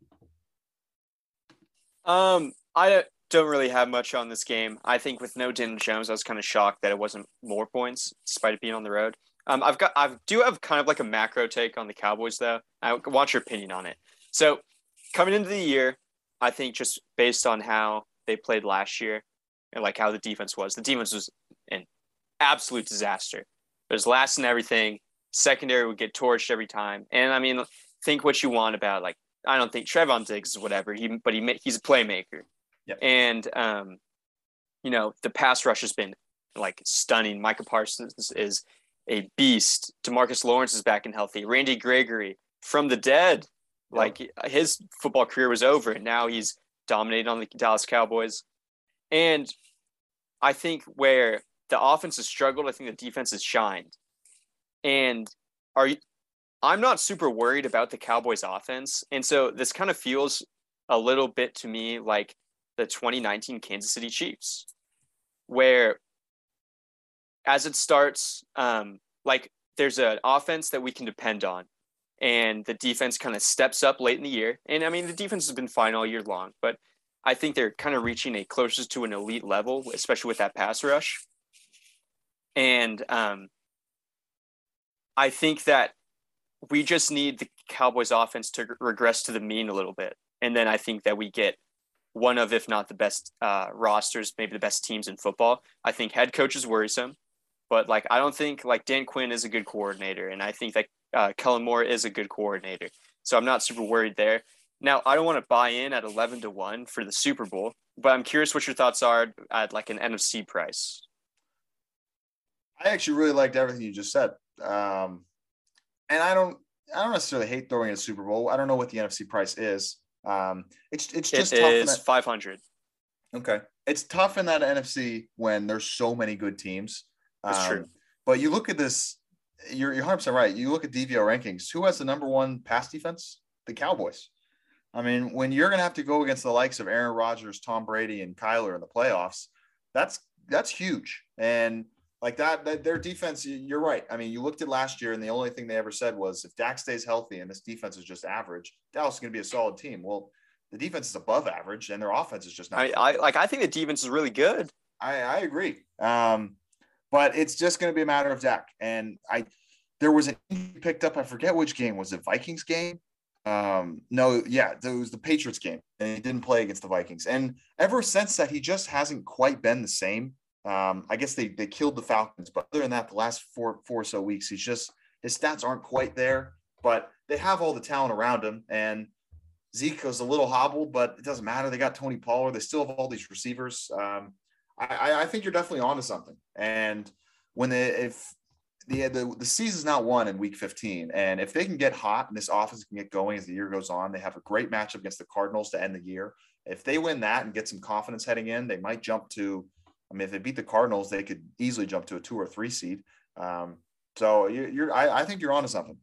[SPEAKER 1] Um, I don't really have much on this game. I think with no Daniel Jones, I was kind of shocked that it wasn't more points despite it being on the road. Um, I've got, I do have kind of like a macro take on the Cowboys though. I want your opinion on it. So coming into the year, I think just based on how they played last year and like how the defense was, the defense was an absolute disaster. It was last in everything. Secondary would get torched every time. And I mean, think what you want about, like, I don't think Trevon Diggs is whatever, he, but he he's a playmaker.
[SPEAKER 2] Yep.
[SPEAKER 1] And, um, you know, the pass rush has been like stunning. Micah Parsons is a beast. DeMarcus Lawrence is back and healthy. Randy Gregory from the dead, yep. Like his football career was over, and now he's dominating on the Dallas Cowboys. And I think where the offense has struggled, I think the defense has shined. And are you, I'm not super worried about the Cowboys offense. And so this kind of feels a little bit to me like the twenty nineteen Kansas City Chiefs, where as it starts, um, like there's an offense that we can depend on, and the defense kind of steps up late in the year. And I mean, the defense has been fine all year long, but I think they're kind of reaching a closest to an elite level, especially with that pass rush. And um, I think that we just need the Cowboys offense to regress to the mean a little bit. And then I think that we get one of, if not the best uh, rosters, maybe the best teams in football. I think head coach is worrisome, but like, I don't think like Dan Quinn is a good coordinator. And I think that uh, Kellen Moore is a good coordinator. So I'm not super worried there. Now, I don't want to buy in at eleven to one for the Super Bowl, but I'm curious what your thoughts are at like an N F C price.
[SPEAKER 2] I actually really liked everything you just said. Um, and I don't, I don't necessarily hate throwing in a Super Bowl. I don't know what the N F C price is. Um, it's it's just
[SPEAKER 1] It
[SPEAKER 2] tough.
[SPEAKER 1] is
[SPEAKER 2] In that,
[SPEAKER 1] five hundred.
[SPEAKER 2] okay, it's tough in that N F C when there's so many good teams.
[SPEAKER 1] That's true.
[SPEAKER 2] Um, but you look at this, you're you're one hundred percent right. You look at D V O rankings. Who has the number one pass defense? The Cowboys. I mean, when you're going to have to go against the likes of Aaron Rodgers, Tom Brady, and Kyler in the playoffs, that's that's huge. And like that, that, their defense, you're right. I mean, you looked at last year, and the only thing they ever said was, if Dak stays healthy and this defense is just average, Dallas is going to be a solid team. Well, the defense is above average, and their offense is just not.
[SPEAKER 1] I, I like. I think the defense is really good.
[SPEAKER 2] I, I agree. Um, but it's just going to be a matter of Dak. And I, there was an injury picked up. I forget which game was it. Vikings game. Um, no, yeah, it was the Patriots game, and he didn't play against the Vikings. And ever since that, he just hasn't quite been the same. Um, I guess they they killed the Falcons, but other than that, the last four four or so weeks, he's just his stats aren't quite there. But they have all the talent around him, and Zeke was a little hobbled, but it doesn't matter. They got Tony Pollard. They still have all these receivers. Um, I, I think you're definitely onto something. And when they if the the the season's not won in week fifteen, and if they can get hot and this offense can get going as the year goes on, they have a great matchup against the Cardinals to end the year. If they win that and get some confidence heading in, they might jump to. I mean, if they beat the Cardinals, they could easily jump to a two or three seed. Um, so you're, you're I, I think you're onto something.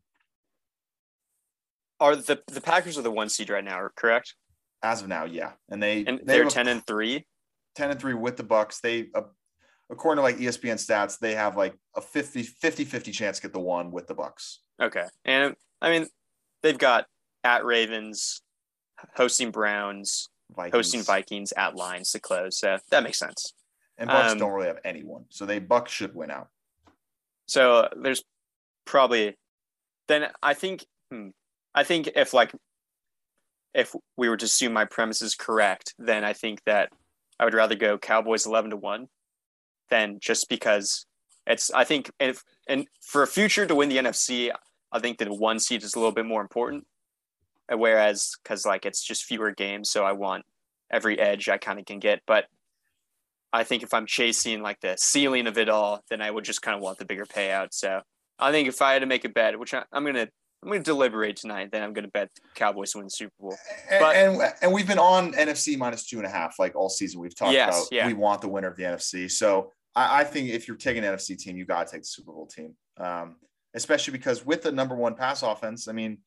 [SPEAKER 1] Are the the Packers are the one seed right now, correct?
[SPEAKER 2] As of now, yeah, and they
[SPEAKER 1] and
[SPEAKER 2] they
[SPEAKER 1] they're ten and three.
[SPEAKER 2] ten and three with the Bucks. They, uh, according to like E S P N stats, they have like a fifty fifty chance to get the one with the Bucks.
[SPEAKER 1] Okay, and I mean, they've got at Ravens, hosting Browns, Vikings. hosting Vikings, at Lions to close. So that makes sense.
[SPEAKER 2] And Bucks
[SPEAKER 1] um,
[SPEAKER 2] don't really have anyone, so they Bucks should win out.
[SPEAKER 1] So there's probably then I think hmm, I think if like if we were to assume my premise is correct, then I think that I would rather go Cowboys eleven to one than just because it's I think if and for a future to win the N F C, I think that one seed is a little bit more important. Whereas because like it's just fewer games, so I want every edge I kind of can get. But I think if I'm chasing like the ceiling of it all, then I would just kind of want the bigger payout. So I think if I had to make a bet, which I, I'm gonna I'm gonna deliberate tonight, then I'm gonna bet Cowboys to win the Super Bowl. But,
[SPEAKER 2] and, and and we've been on N F C minus two and a half like all season. We've talked
[SPEAKER 1] yes,
[SPEAKER 2] about
[SPEAKER 1] yeah.
[SPEAKER 2] we want the winner of the N F C. So I, I think if you're taking an N F C team, you gotta take the Super Bowl team, um, especially because with the number one pass offense, I mean.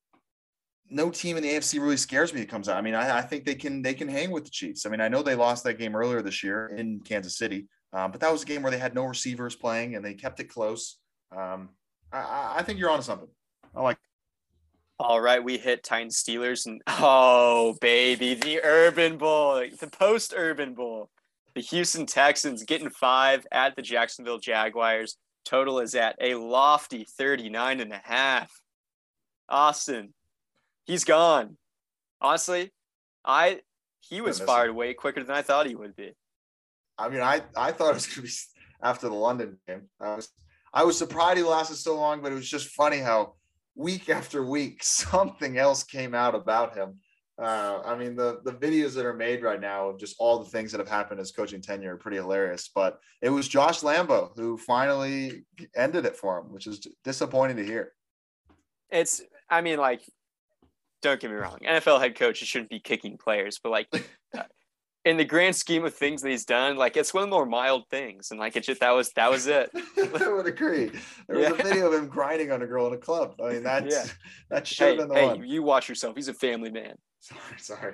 [SPEAKER 2] No team in the A F C really scares me that comes out. I mean, I, I think they can they can hang with the Chiefs. I mean, I know they lost that game earlier this year in Kansas City, um, but that was a game where they had no receivers playing and they kept it close. Um, I, I think you're onto something. I like.
[SPEAKER 1] All right, we hit Titans Steelers, and oh baby, the Urban Bowl, the post Urban Bowl, the Houston Texans getting five at the Jacksonville Jaguars. Total is at a lofty thirty-nine and a half. Austin. He's gone. Honestly, I he was fired way quicker than I thought he would be.
[SPEAKER 2] I mean, I, I thought it was going to be after the London game. I was I was surprised he lasted so long, but it was just funny how week after week something else came out about him. Uh, I mean, the the videos that are made right now of just all the things that have happened as coaching tenure are pretty hilarious. But it was Josh Lambo who finally ended it for him, which is disappointing to hear.
[SPEAKER 1] It's, I mean, like. Don't get me wrong. N F L head coaches shouldn't be kicking players, but like in the grand scheme of things that he's done, like it's one of the more mild things. And like it just that was that was it.
[SPEAKER 2] I would agree. There was yeah. a video of him grinding on a girl in a club. I mean, that's yeah. that should have
[SPEAKER 1] hey,
[SPEAKER 2] been the
[SPEAKER 1] hey,
[SPEAKER 2] one.
[SPEAKER 1] You watch yourself. He's a family man.
[SPEAKER 2] Sorry, sorry.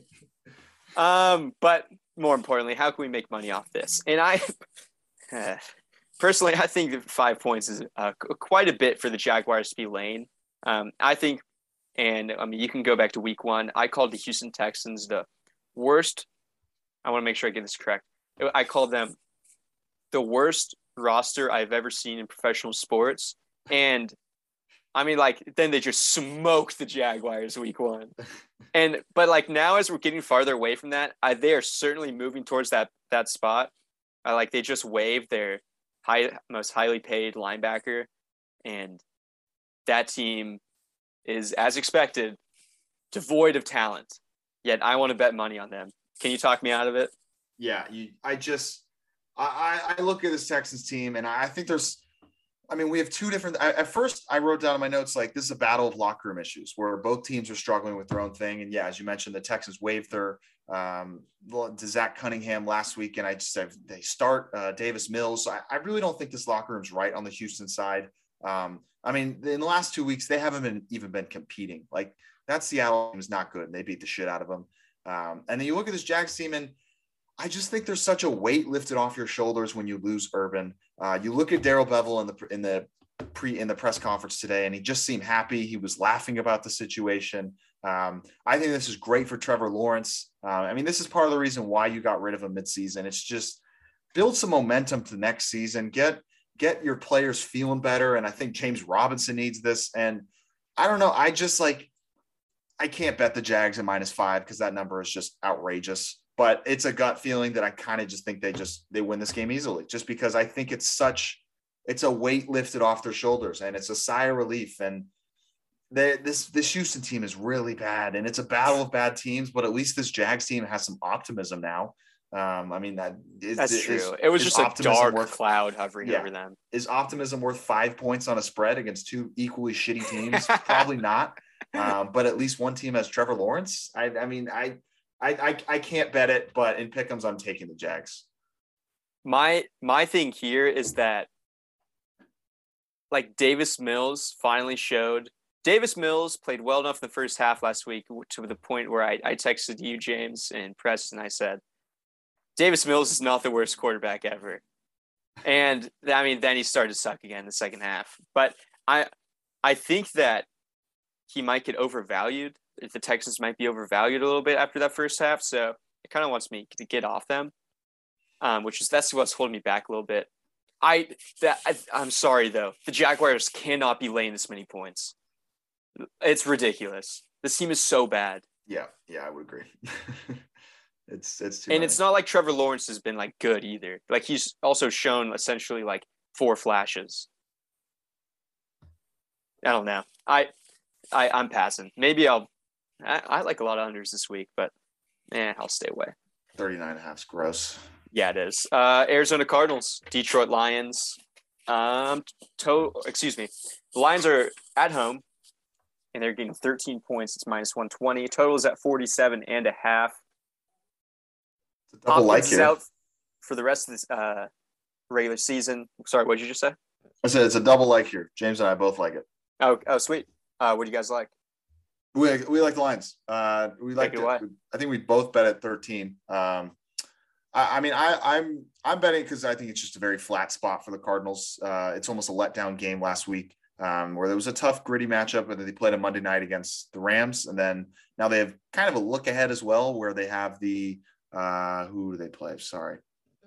[SPEAKER 1] um, but more importantly, how can we make money off this? And I uh, personally, I think that five points is uh, quite a bit for the Jaguars to be laying. Um, I think. And, I mean, you can go back to week one. I called the Houston Texans the worst. I want to make sure I get this correct. I called them the worst roster I've ever seen in professional sports. And, I mean, like, then they just smoked the Jaguars week one. And, but, like, now as we're getting farther away from that, I, they are certainly moving towards that that spot. I like, they just waived their high, most highly paid linebacker. And that team is, as expected, devoid of talent. Yet I want to bet money on them. Can you talk me out of it?
[SPEAKER 2] Yeah, you, I just I, I look at this Texans team, and I think there's, I mean, we have two different. I, at first, I wrote down in my notes like this is a battle of locker room issues where both teams are struggling with their own thing. And yeah, as you mentioned, the Texans waived their um, to Zach Cunningham last week, and I just said they start uh, Davis Mills. I, I really don't think this locker room's right on the Houston side. Um, I mean, in the last two weeks, they haven't been even been competing. Like that Seattle team is not good, and they beat the shit out of them. Um, and then you look at this Jags team, and I just think there's such a weight lifted off your shoulders when you lose Urban. Uh, you look at Darrell Bevell in the in the pre in the press conference today, and he just seemed happy. He was laughing about the situation. Um, I think this is great for Trevor Lawrence. Uh, I mean, this is part of the reason why you got rid of him midseason. It's just build some momentum to next season. Get get your players feeling better, and I think James Robinson needs this. And I don't know. I just like I can't bet the Jags at minus five because that number is just outrageous. But it's a gut feeling that I kind of just think they just they win this game easily, just because I think it's such it's a weight lifted off their shoulders and it's a sigh of relief. And they, this this Houston team is really bad, and it's a battle of bad teams. But at least this Jags team has some optimism now. Um, I mean that is,
[SPEAKER 1] that's
[SPEAKER 2] is,
[SPEAKER 1] true. It was just a dark
[SPEAKER 2] worth,
[SPEAKER 1] cloud hovering
[SPEAKER 2] yeah.
[SPEAKER 1] over them.
[SPEAKER 2] Is optimism worth five points on a spread against two equally shitty teams? Probably not. Um, but at least one team has Trevor Lawrence. I, I mean, I. I, I I can't bet it, but in pick'ems, I'm taking the Jags.
[SPEAKER 1] My my thing here is that, like, Davis Mills finally showed. Davis Mills played well enough in the first half last week to the point where I, I texted you, James, and Preston. I said, Davis Mills is not the worst quarterback ever. And, I mean, then he started to suck again in the second half. But I I think that he might get overvalued. If the Texans might be overvalued a little bit after that first half. So it kind of wants me to get off them, um, which is that's what's holding me back a little bit. I, that, I I'm sorry, though. The Jaguars cannot be laying this many points. It's ridiculous. This team is so bad.
[SPEAKER 2] Yeah, yeah, I would agree. it's it's too
[SPEAKER 1] And
[SPEAKER 2] many.
[SPEAKER 1] It's not like Trevor Lawrence has been like good either. Like he's also shown essentially like four flashes. I don't know. I, I I'm passing. Maybe I'll I, I like a lot of unders this week, but eh, I'll stay away.
[SPEAKER 2] thirty-nine and a half is gross.
[SPEAKER 1] Yeah, it is. Uh, Arizona Cardinals, Detroit Lions. Um, to, excuse me. The Lions are at home, and they're getting thirteen points. It's minus one twenty. Total is at forty-seven and a half.
[SPEAKER 2] It's a double
[SPEAKER 1] Hopkins
[SPEAKER 2] like
[SPEAKER 1] is
[SPEAKER 2] here.
[SPEAKER 1] out for the rest of this uh, regular season. Sorry, what did you just say?
[SPEAKER 2] I said it's a double like here. James and I both like it.
[SPEAKER 1] Oh, oh, sweet. Uh, what do you guys like?
[SPEAKER 2] We we like the Lions. Uh, we like.
[SPEAKER 1] Take it away.
[SPEAKER 2] I think we both bet at thirteen. Um, I, I mean, I, I'm I'm betting because I think it's just a very flat spot for the Cardinals. Uh, it's almost a letdown game last week, um, where there was a tough, gritty matchup, and they played a Monday night against the Rams, and then now they have kind of a look ahead as well, where they have the uh, who do they play? Sorry,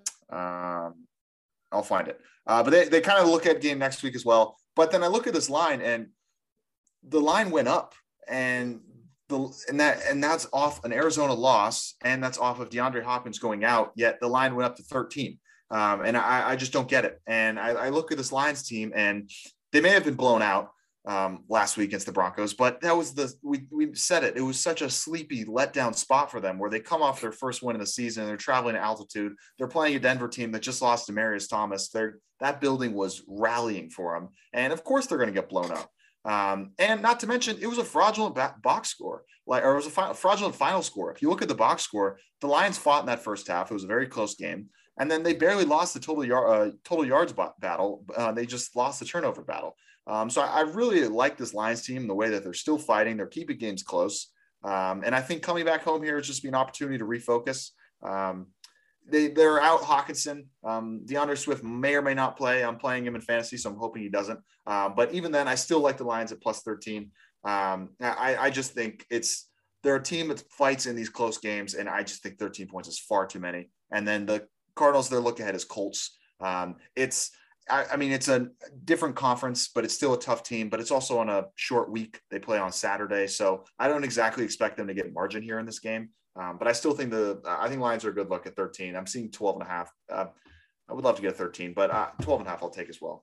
[SPEAKER 2] um, I'll find it. Uh, but they they kind of look at game next week as well. But then I look at this line, and the line went up. And the and that and that's off an Arizona loss, and that's off of DeAndre Hopkins going out. Yet the line went up to thirteen, um, and I, I just don't get it. And I, I look at this Lions team, and they may have been blown out um, last week against the Broncos, but that was the we we said it. It was such a sleepy letdown spot for them, where they come off their first win of the season. They're traveling to altitude. They're playing a Denver team that just lost to Demarius Thomas. They're that building was rallying for them, and of course they're going to get blown up. Um, and not to mention, it was a fraudulent back, box score, like, or it was a fi- fraudulent final score. If you look at the box score, the Lions fought in that first half. It was a very close game. And then they barely lost the total, yard, uh, total yards b- battle. Uh, they just lost the turnover battle. Um, so I, I really like this Lions team, the way that they're still fighting. They're keeping games close. Um, and I think coming back home here is just be an opportunity to refocus. Um, They, they're out Hawkinson. Um, DeAndre Swift may or may not play. I'm playing him in fantasy, so I'm hoping he doesn't. Um, but even then, I still like the Lions at plus thirteen. Um, I, I just think it's they're a team that fights in these close games, and I just think thirteen points is far too many. And then the Cardinals, their look ahead is Colts. Um, it's I, I mean, it's a different conference, but it's still a tough team. But it's also on a short week. They play on Saturday, so I don't exactly expect them to get margin here in this game. Um, but I still think the I think Lions are a good look at thirteen. I'm seeing twelve and a half. Uh, I would love to get a thirteen, but uh, twelve and a half I'll take as well.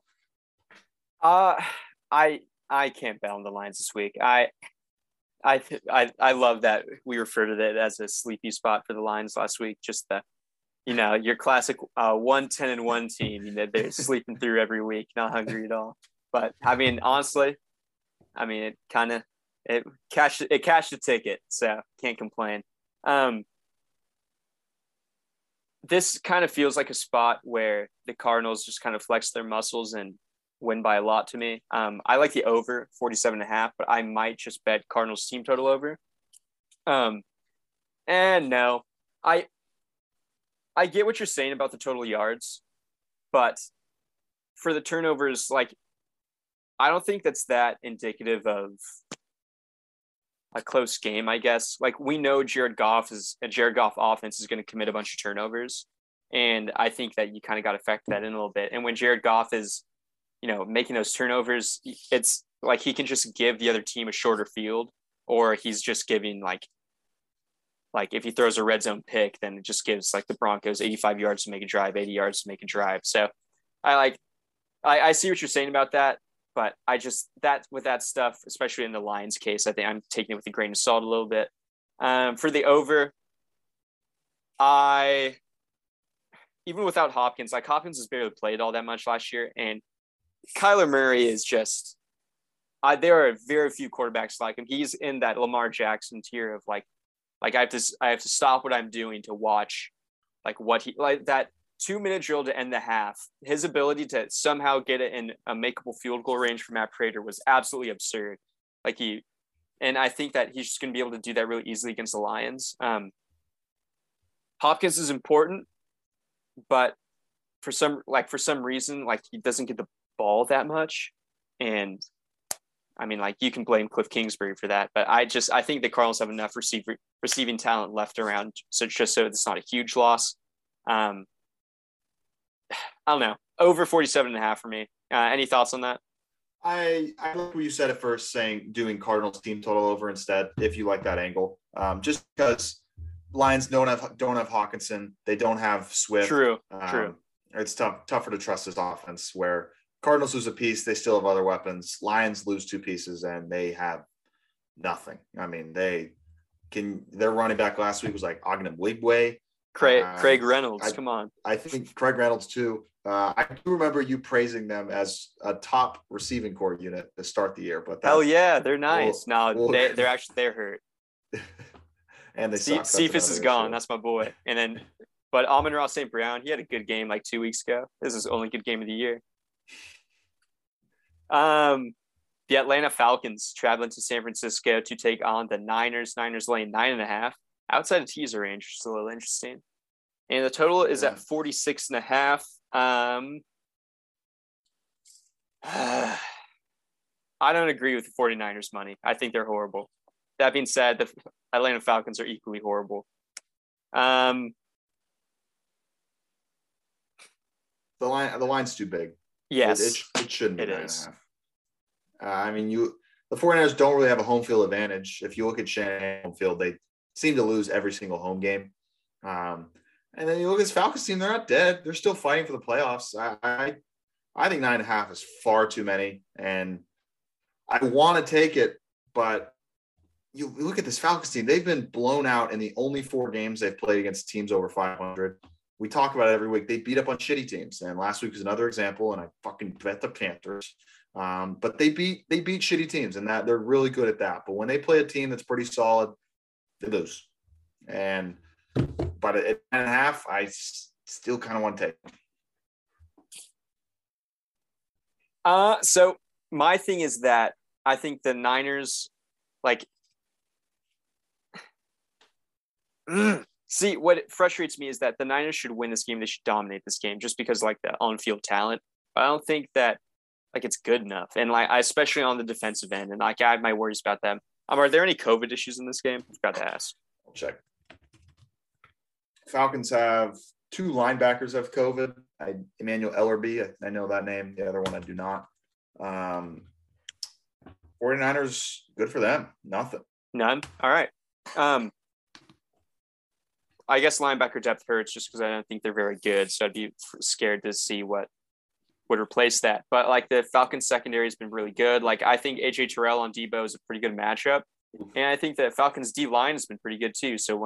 [SPEAKER 1] Uh, I I can't bet on the Lions this week. I I I I love that we referred to it as a sleepy spot for the Lions last week. Just the you know, your classic uh, one ten and one team. You know, they're sleeping through every week, not hungry at all. But I mean, honestly, I mean, it kind of it cashed it cashed the ticket, so can't complain. Um, this kind of feels like a spot where the Cardinals just kind of flex their muscles and win by a lot to me. Um, I like the over forty-seven and a half, but I might just bet Cardinals team total over. Um, and no, I I get what you're saying about the total yards, but for the turnovers, like I don't think that's that indicative of a close game, I guess. Like we know Jared Goff is a Jared Goff offense is going to commit a bunch of turnovers. And I think that you kind of got to factor that in a little bit. And when Jared Goff is, you know, making those turnovers, it's like he can just give the other team a shorter field, or he's just giving like, like if he throws a red zone pick, then it just gives like the Broncos eighty-five yards to make a drive, eighty yards to make a drive. So I like, I, I see what you're saying about that. But I just that with that stuff, especially in the Lions case, I think I'm taking it with a grain of salt a little bit. Um, for the over, I even without Hopkins, like Hopkins has barely played all that much last year, and Kyler Murray is just. I, there are very few quarterbacks like him. He's in that Lamar Jackson tier of like, like I have to I have to stop what I'm doing to watch, like what he like that. Two minute drill to end the half. His ability to somehow get it in a makeable field goal range for Matt Prater was absolutely absurd. Like he, and I think that he's just going to be able to do that really easily against the Lions. Um, Hopkins is important, but for some, like for some reason, like he doesn't get the ball that much. And I mean, like you can blame Cliff Kingsbury for that, but I just, I think the Cardinals have enough receiver, receiving talent left around. So just so it's not a huge loss. Um, I don't know. Over forty-seven and a half for me. Uh, any thoughts on that?
[SPEAKER 2] I I like what you said at first, saying doing Cardinals team total over instead, if you like that angle. Um, just because Lions don't have don't have Hawkinson, they don't have Swift.
[SPEAKER 1] True.
[SPEAKER 2] Um,
[SPEAKER 1] True.
[SPEAKER 2] It's tough tougher to trust this offense. Where Cardinals lose a piece, they still have other weapons. Lions lose two pieces, and they have nothing. I mean, they can. Their running back last week was like Ogden Wigwe.
[SPEAKER 1] Craig,
[SPEAKER 2] uh,
[SPEAKER 1] Craig Reynolds,
[SPEAKER 2] I,
[SPEAKER 1] come on.
[SPEAKER 2] I think Craig Reynolds too. Uh, I do remember you praising them as a top receiving core unit to start the year, but
[SPEAKER 1] hell yeah, they're nice.
[SPEAKER 2] We'll,
[SPEAKER 1] no,
[SPEAKER 2] we'll,
[SPEAKER 1] they they're actually they're hurt.
[SPEAKER 2] And they
[SPEAKER 1] C-
[SPEAKER 2] suck.
[SPEAKER 1] Cephas is gone. Issue. That's my boy. And then, but Amon-Ra Saint Brown, he had a good game like two weeks ago. This is his only good game of the year. Um, the Atlanta Falcons traveling to San Francisco to take on the Niners. Niners laying nine and a half outside of teaser range, which is a little interesting. And the total is yeah. at forty-six and a half. Um, I don't agree with the 49ers money. I think they're horrible. That being said, the Atlanta Falcons are equally horrible. Um,
[SPEAKER 2] the line, the line's too big.
[SPEAKER 1] Yes,
[SPEAKER 2] it, it, it shouldn't be
[SPEAKER 1] it
[SPEAKER 2] nine
[SPEAKER 1] is.
[SPEAKER 2] and a half. Uh, I mean, you the 49ers don't really have a home field advantage. If you look at Shanahan home field, they seem to lose every single home game. Um, and then you look at this Falcons team; they're not dead. They're still fighting for the playoffs. I, I, I think nine and a half is far too many, and I want to take it, but you look at this Falcons team; they've been blown out in the only four games they've played against teams over five hundred. We talk about it every week. They beat up on shitty teams, and last week was another example. And I fucking bet the Panthers, um, but they beat they beat shitty teams, and that they're really good at that. But when they play a team that's pretty solid, they lose. And but at nine and a half, I still kind of want to take.
[SPEAKER 1] Uh, so my thing is that I think the Niners, like, see, what frustrates me is that the Niners should win this game. They should dominate this game just because, like, the on-field talent. But I don't think that, like, it's good enough. And, like, especially on the defensive end. And, like, I have my worries about them. Um, are there any COVID issues in this game? I forgot to ask.
[SPEAKER 2] I'll check. Falcons have two linebackers have COVID. I, Emmanuel Ellerby, I, I know that name. The other one I do not. Um, 49ers, good for them. Nothing.
[SPEAKER 1] None? All right. Um, I guess linebacker depth hurts just because I don't think they're very good. So I'd be scared to see what would replace that. But, like, the Falcons secondary has been really good. Like, I think A J Terrell on Debo is a pretty good matchup. And I think that Falcons D-line has been pretty good too. So when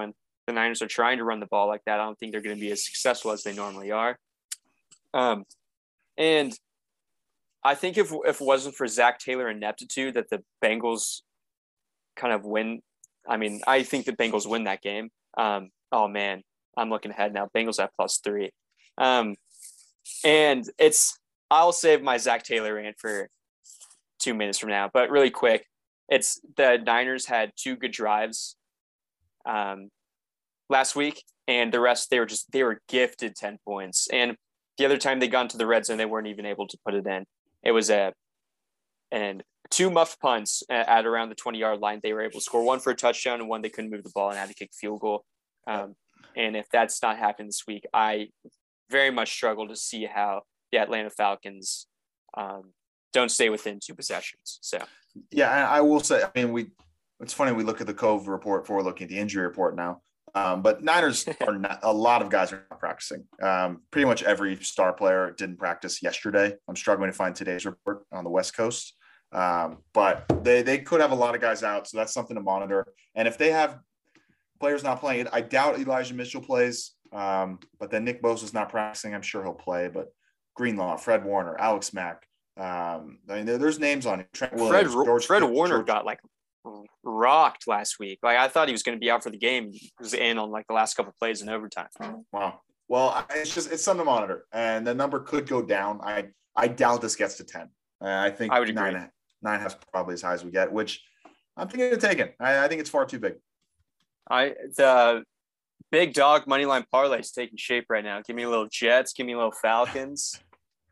[SPEAKER 1] the Niners are trying to run the ball like that, I don't think they're going to be as successful as they normally are. Um, and I think if if it wasn't for Zach Taylor ineptitude, that the Bengals kind of win. I mean, I think the Bengals win that game. Um, oh man, I'm looking ahead now. Bengals at plus three. Um, and it's I'll save my Zach Taylor rant for two minutes from now, but really quick, it's the Niners had two good drives um, last week, and the rest they were just they were gifted ten points. And the other time they got into the red zone, they weren't even able to put it in. It was a and two muffed punts at around the twenty-yard line. They were able to score one for a touchdown and one they couldn't move the ball and had to kick field goal. Um, and if that's not happening this week, I very much struggle to see how the Atlanta Falcons um, don't stay within two possessions. So,
[SPEAKER 2] yeah, I will say, I mean, we it's funny we look at the Cove report before looking at the injury report now. Um, but Niners are not, a lot of guys are not practicing. Um, pretty much every star player didn't practice yesterday. I'm struggling to find today's report on the West Coast. Um, but they, they could have a lot of guys out. So that's something to monitor. And if they have players not playing it, I doubt Elijah Mitchell plays. Um, but then Nick Bosa's not practicing. I'm sure he'll play, but Greenlaw, Fred Warner, Alex Mack. Um, I mean, there, there's names on it. Trent Williams,
[SPEAKER 1] Fred,
[SPEAKER 2] George,
[SPEAKER 1] Fred Warner
[SPEAKER 2] George,
[SPEAKER 1] got like rocked last week. Like I thought he was going to be out for the game. He was in on like the last couple of plays in overtime.
[SPEAKER 2] Wow. Well, it's just it's something to monitor, and the number could go down. I I doubt this gets to ten. I think
[SPEAKER 1] I would agree.
[SPEAKER 2] nine nine has probably as high as we get, which I'm thinking of taking. I, I think it's far too big.
[SPEAKER 1] I the big dog money line parlay is taking shape right now. Give me a little Jets. Give me a little Falcons.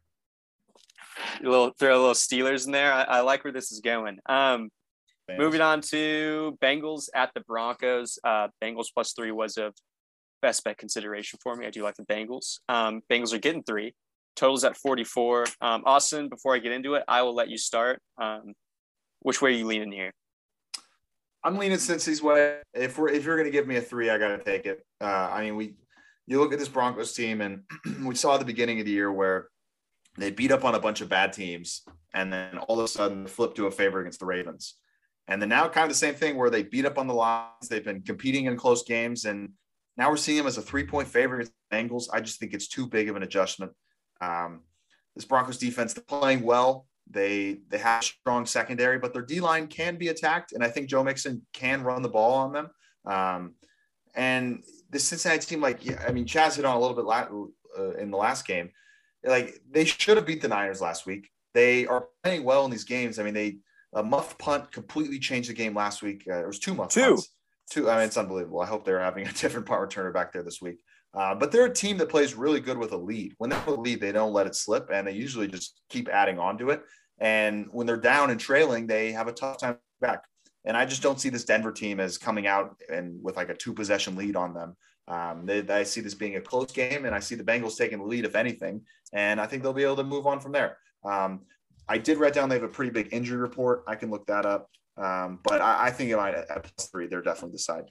[SPEAKER 1] A little throw a little Steelers in there. I, I like where this is going. Um, Bengals. Moving on to Bengals at the Broncos. Uh, Bengals plus three was a best bet consideration for me. I do like the Bengals. Um, Bengals are getting three. Totals at forty-four. Um, Austin, before I get into it, I will let you start. Um, which way are you leaning here?
[SPEAKER 2] I'm leaning Cincy's way. If we're if you're going to give me a three, I got to take it. Uh, I mean, we you look at this Broncos team, and we saw at the beginning of the year where they beat up on a bunch of bad teams, and then all of a sudden flip to a favor against the Ravens. And then now kind of the same thing where they beat up on the Lions. They've been competing in close games, and now we're seeing them as a three-point favorite against the Bengals. I just think it's too big of an adjustment. Um, this Broncos defense, they're playing well. They they have a strong secondary, but their D-line can be attacked, and I think Joe Mixon can run the ball on them. Um, and the Cincinnati team, like, yeah, I mean, Chaz hit on a little bit la- uh, in the last game. Like, they should have beat the Niners last week. They are playing well in these games. I mean, they a muff punt completely changed the game last week. Uh, there was two muff
[SPEAKER 1] two.
[SPEAKER 2] punts. Two. I mean, it's unbelievable. I hope they're having a different punt returner back there this week. Uh, but they're a team that plays really good with a lead. When they have a lead, they don't let it slip, and they usually just keep adding on to it. And when they're down and trailing, they have a tough time back. And I just don't see this Denver team as coming out and with like a two possession lead on them. Um, they, I see this being a close game, and I see the Bengals taking the lead, if anything. And I think they'll be able to move on from there. Um, I did write down they have a pretty big injury report. I can look that up. Um, but I, I think it might at plus three, they're definitely the side.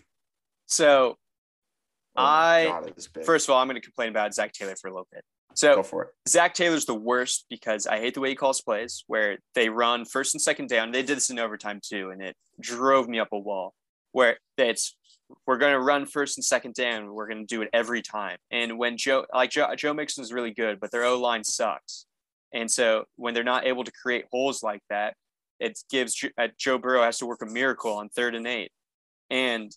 [SPEAKER 1] So
[SPEAKER 2] oh
[SPEAKER 1] I,
[SPEAKER 2] God,
[SPEAKER 1] first of all, I'm going to complain about Zach Taylor for a little bit. So
[SPEAKER 2] Go for it.
[SPEAKER 1] Zach Taylor's the worst because I hate the way he calls plays where they run first and second down. They did this in overtime too, and it drove me up a wall where it's, we're going to run first and second down. We're going to do it every time. And when Joe, like Joe, Joe Mixon is really good, but their O-line sucks. And so when they're not able to create holes like that, it gives uh, Joe Burrow has to work a miracle on third and eight. And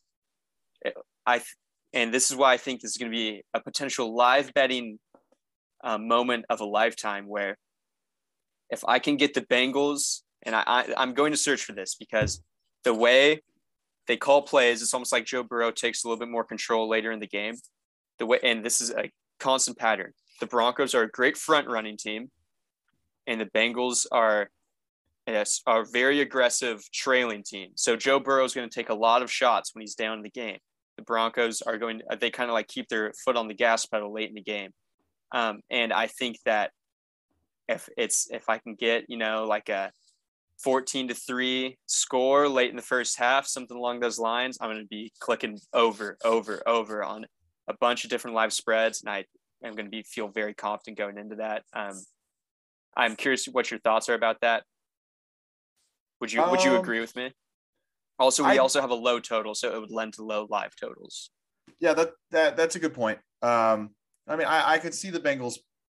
[SPEAKER 1] I, and this is why I think this is going to be a potential live betting uh, moment of a lifetime where if I can get the Bengals, and I, I, I'm going to search for this because the way they call plays, it's almost like Joe Burrow takes a little bit more control later in the game. The way, and this is a constant pattern. The Broncos are a great front running team, and the Bengals are yes, are a very aggressive trailing team. So Joe Burrow is going to take a lot of shots when he's down in the game. The Broncos are going, they kind of like keep their foot on the gas pedal late in the game. Um, and I think that if it's, if I can get, you know, like a fourteen to three score late in the first half, something along those lines, I'm going to be clicking over, over, over on a bunch of different live spreads. And I am going to be, feel very confident going into that. Um, I'm curious what your thoughts are about that. Would you, um, would you agree with me? Also, we
[SPEAKER 2] I,
[SPEAKER 1] also have a low total, so it would lend to low live totals.
[SPEAKER 2] Yeah, that that that's a good point. Um, I mean, I, I could see the Bengals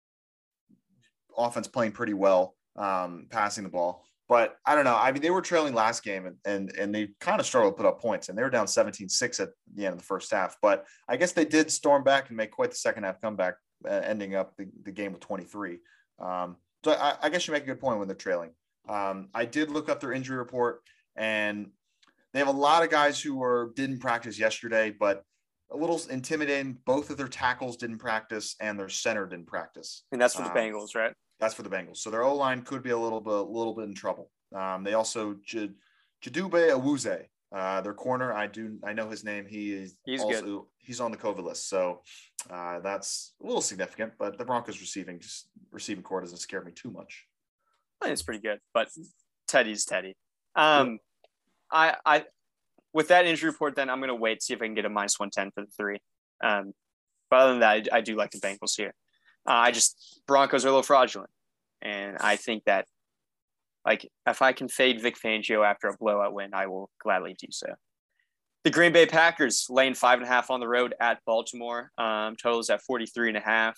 [SPEAKER 2] offense playing pretty well, um, passing the ball. But I don't know. I mean, they were trailing last game and and, and they kind of struggled to put up points, and they were down seventeen six at the end of the first half. But I guess they did storm back and make quite the second half comeback, uh, ending up the, the game with twenty-three. Um, so I, I guess you make a good point when they're trailing. Um, I did look up their injury report, and they have a lot of guys who were didn't practice yesterday, but a little intimidating. Both of their tackles didn't practice, and their center didn't practice.
[SPEAKER 1] And that's for the
[SPEAKER 2] um,
[SPEAKER 1] Bengals, right?
[SPEAKER 2] That's for the Bengals. So their O-line could be a little bit, a little bit in trouble. Um, they also J- Jadube Awuzie, uh, their corner. I do, I know his name. He is
[SPEAKER 1] he's
[SPEAKER 2] also
[SPEAKER 1] good.
[SPEAKER 2] He's on the COVID list, so uh, that's a little significant. But the Broncos receiving receiving core doesn't scare me too much.
[SPEAKER 1] I think it's pretty good, but Teddy's Teddy. Um, I, I, with that injury report, then I'm going to wait see if I can get a minus one ten for the three. Um, but other than that, I, I do like the Bengals here. Uh, I just Broncos are a little fraudulent, and I think that like if I can fade Vic Fangio after a blowout win, I will gladly do so. The Green Bay Packers laying five and a half on the road at Baltimore. Um, totals at forty-three and a half.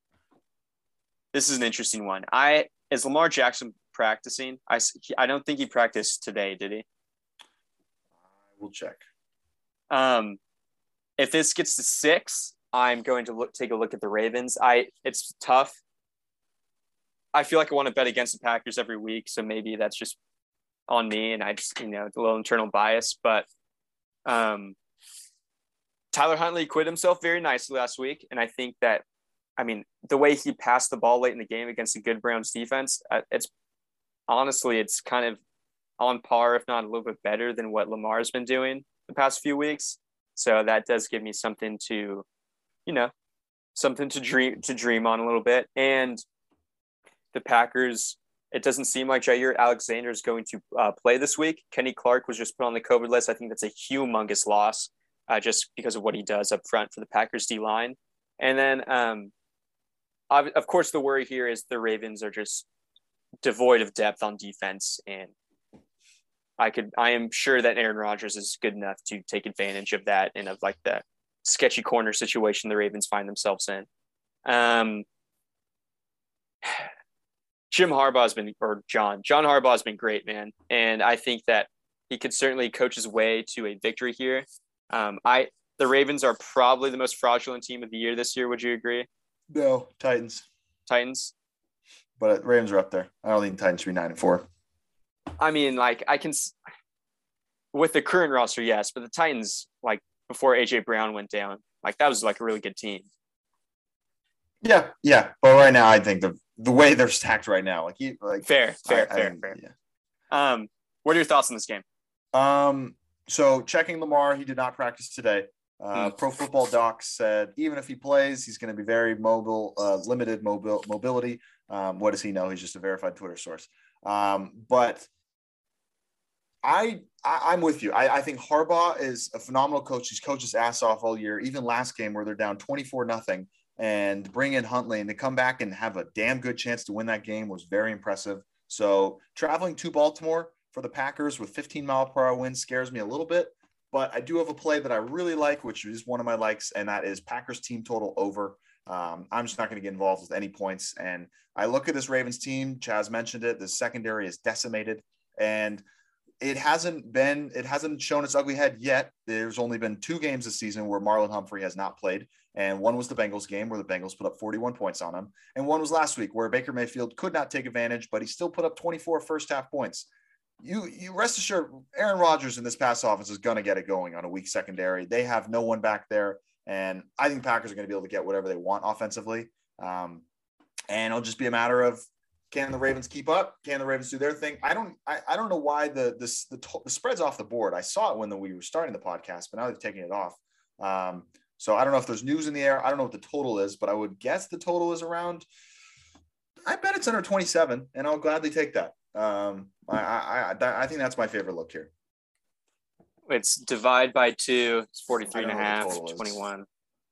[SPEAKER 1] This is an interesting one. I is Lamar Jackson practicing? I I don't think he practiced today, did he?
[SPEAKER 2] I will check.
[SPEAKER 1] Um, if this gets to six, I'm going to look take a look at the Ravens. I it's tough. I feel like I want to bet against the Packers every week, so maybe that's just on me, and I just you know a little internal bias. But um, Tyler Huntley quit himself very nicely last week, and I think that I mean the way he passed the ball late in the game against a good Browns defense, it's honestly it's kind of on par, if not a little bit better than what Lamar's been doing the past few weeks. So that does give me something to you know, something to dream to dream on a little bit. And the Packers, it doesn't seem like Jair Alexander is going to uh, play this week. Kenny Clark was just put on the COVID list. I think that's a humongous loss uh, just because of what he does up front for the Packers D-line. And then, um, of course, the worry here is the Ravens are just devoid of depth on defense. And I could, I am sure that Aaron Rodgers is good enough to take advantage of that and of like the sketchy corner situation the Ravens find themselves in. Um, Jim Harbaugh has been, or John, John Harbaugh has been great, man. And I think that he could certainly coach his way to a victory here. Um, I, the Ravens are probably the most fraudulent team of the year this year. Would you agree?
[SPEAKER 2] No, Titans.
[SPEAKER 1] Titans.
[SPEAKER 2] But Ravens are up there. I don't think Titans should be nine and four.
[SPEAKER 1] I mean, like I can, with the current roster, yes, but the Titans, like, before A J Brown went down, like that was like a really good team.
[SPEAKER 2] Yeah, yeah, but right now I think the the way they're stacked right now, like, he, like
[SPEAKER 1] fair, fair,
[SPEAKER 2] I,
[SPEAKER 1] fair,
[SPEAKER 2] I,
[SPEAKER 1] fair.
[SPEAKER 2] Yeah.
[SPEAKER 1] Um, what are your thoughts on this game?
[SPEAKER 2] Um, so checking Lamar, he did not practice today. Uh,
[SPEAKER 1] Hmm.
[SPEAKER 2] Pro Football Docs said even if he plays, he's going to be very mobile, uh, limited mobile mobility. Um, what does he know? He's just a verified Twitter source. Um, but I, I I'm with you. I, I think Harbaugh is a phenomenal coach. He's coached his ass off all year. Even last game where they're down twenty-four nothing and bring in Huntley and to come back and have a damn good chance to win that game was very impressive. So traveling to Baltimore for the Packers with fifteen mile per hour winds scares me a little bit, but I do have a play that I really like, which is one of my likes, and that is Packers team total over. Um, I'm just not going to get involved with any points. And I look at this Ravens team. Chaz mentioned it. The secondary is decimated, and it hasn't been, it hasn't shown its ugly head yet. There's only been two games this season where Marlon Humphrey has not played. And one was the Bengals game where the Bengals put up forty-one points on him. And one was last week where Baker Mayfield could not take advantage, but he still put up twenty-four first half points. You, you rest assured, Aaron Rodgers in this pass offense is going to get it going on a weak secondary. They have no one back there. And I think Packers are going to be able to get whatever they want offensively. Um, and it'll just be a matter of, can the Ravens keep up? Can the Ravens do their thing? I don't. I, I don't know why the this the, the spread's off the board. I saw it when the, we were starting the podcast, but now they're taking it off. Um, so I don't know if there's news in the air. I don't know what the total is, but I would guess the total is around. I bet it's under twenty-seven, and I'll gladly take that. Um, I I I, I think that's my favorite look here.
[SPEAKER 1] It's divide by two. It's forty-three and a half, twenty-one.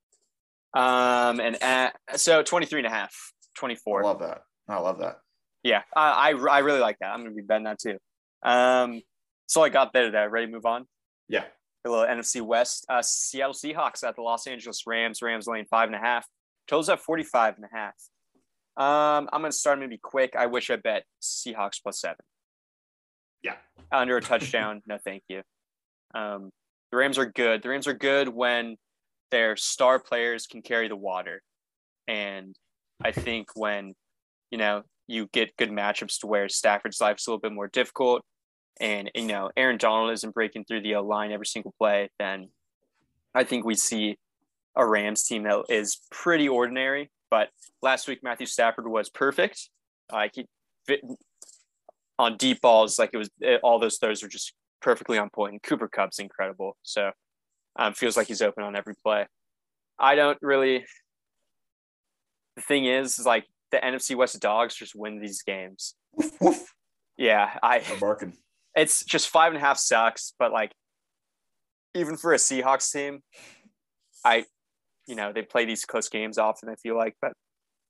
[SPEAKER 1] Um, and at, so twenty-three and a half, twenty-four.
[SPEAKER 2] I love that. I love that.
[SPEAKER 1] Yeah, I, I, I really like that. I'm going to be betting that too. Um, So I got there today. Ready to move on?
[SPEAKER 2] Yeah.
[SPEAKER 1] A little N F C West. Uh, Seattle Seahawks at the Los Angeles Rams. Rams laying five and a half. Totals at forty-five and a half. Um, I'm going to start maybe quick. I wish I bet Seahawks plus seven.
[SPEAKER 2] Yeah.
[SPEAKER 1] Under a touchdown. No, thank you. Um, the Rams are good. The Rams are good when their star players can carry the water. And I think when, you know, you get good matchups to where Stafford's life is a little bit more difficult and, you know, Aaron Donald isn't breaking through the line every single play, then I think we see a Rams team that is pretty ordinary. But last week, Matthew Stafford was perfect. Like he fit on deep balls, like it was all those throws were just perfectly on point. And Cooper Kupp's incredible. So um, feels like he's open on every play. I don't really. The thing is, is like the N F C West dogs just win these games.
[SPEAKER 2] Woof, woof.
[SPEAKER 1] Yeah, I.
[SPEAKER 2] I'm barking.
[SPEAKER 1] It's just five and a half sucks, but like even for a Seahawks team, I, you know, they play these close games often. I feel like, but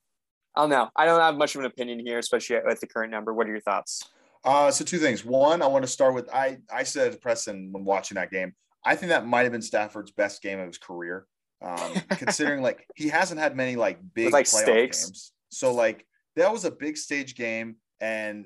[SPEAKER 1] I don't know. I don't have much of an opinion here, especially at the current number. What are your thoughts?
[SPEAKER 2] Uh, so two things. One, I want to start with I. I said to Preston when watching that game, I think that might have been Stafford's best game of his career. Um, considering like he hasn't had many like big
[SPEAKER 1] With, like,
[SPEAKER 2] playoff
[SPEAKER 1] stakes.
[SPEAKER 2] games, so like that was a big stage game and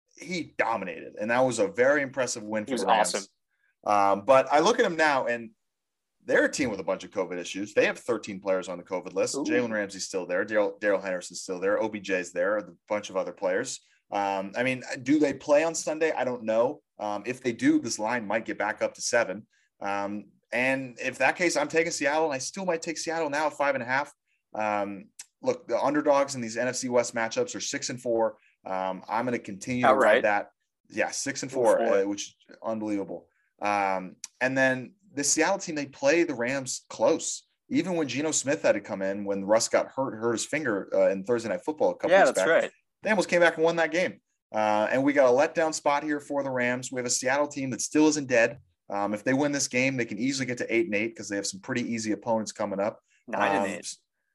[SPEAKER 2] he dominated, and that was a very impressive win for
[SPEAKER 1] He was
[SPEAKER 2] the Rams.
[SPEAKER 1] awesome.
[SPEAKER 2] Um, but I look at him now, and they're a team with a bunch of COVID issues. They have thirteen players on the COVID list.
[SPEAKER 1] Ooh.
[SPEAKER 2] Jalen Ramsey's still there. Daryl Daryl Henderson's still there. O B J's there. A bunch of other players. Um, I mean, do they play on Sunday? I don't know. Um, if they do, this line might get back up to seven. Um, And if that case, I'm taking Seattle, and I still might take Seattle now at five and a half. Um, look, the underdogs in these N F C West matchups are six and four. Um, I'm going to continue to
[SPEAKER 1] Outright.
[SPEAKER 2] ride that. Yeah, six and four, uh, which is unbelievable. Um, and then the Seattle team, they play the Rams close. Even when Geno Smith had to come in, when Russ got hurt, hurt his finger uh, in Thursday Night Football a couple
[SPEAKER 1] Yeah,
[SPEAKER 2] weeks
[SPEAKER 1] that's
[SPEAKER 2] back,
[SPEAKER 1] right.
[SPEAKER 2] they almost came back and won that game. Uh, and we got a letdown spot here for the Rams. We have a Seattle team that still isn't dead. Um, if they win this game, they can easily get to eight and eight because they have some pretty easy opponents coming up.
[SPEAKER 1] Nine
[SPEAKER 2] um,
[SPEAKER 1] and eight.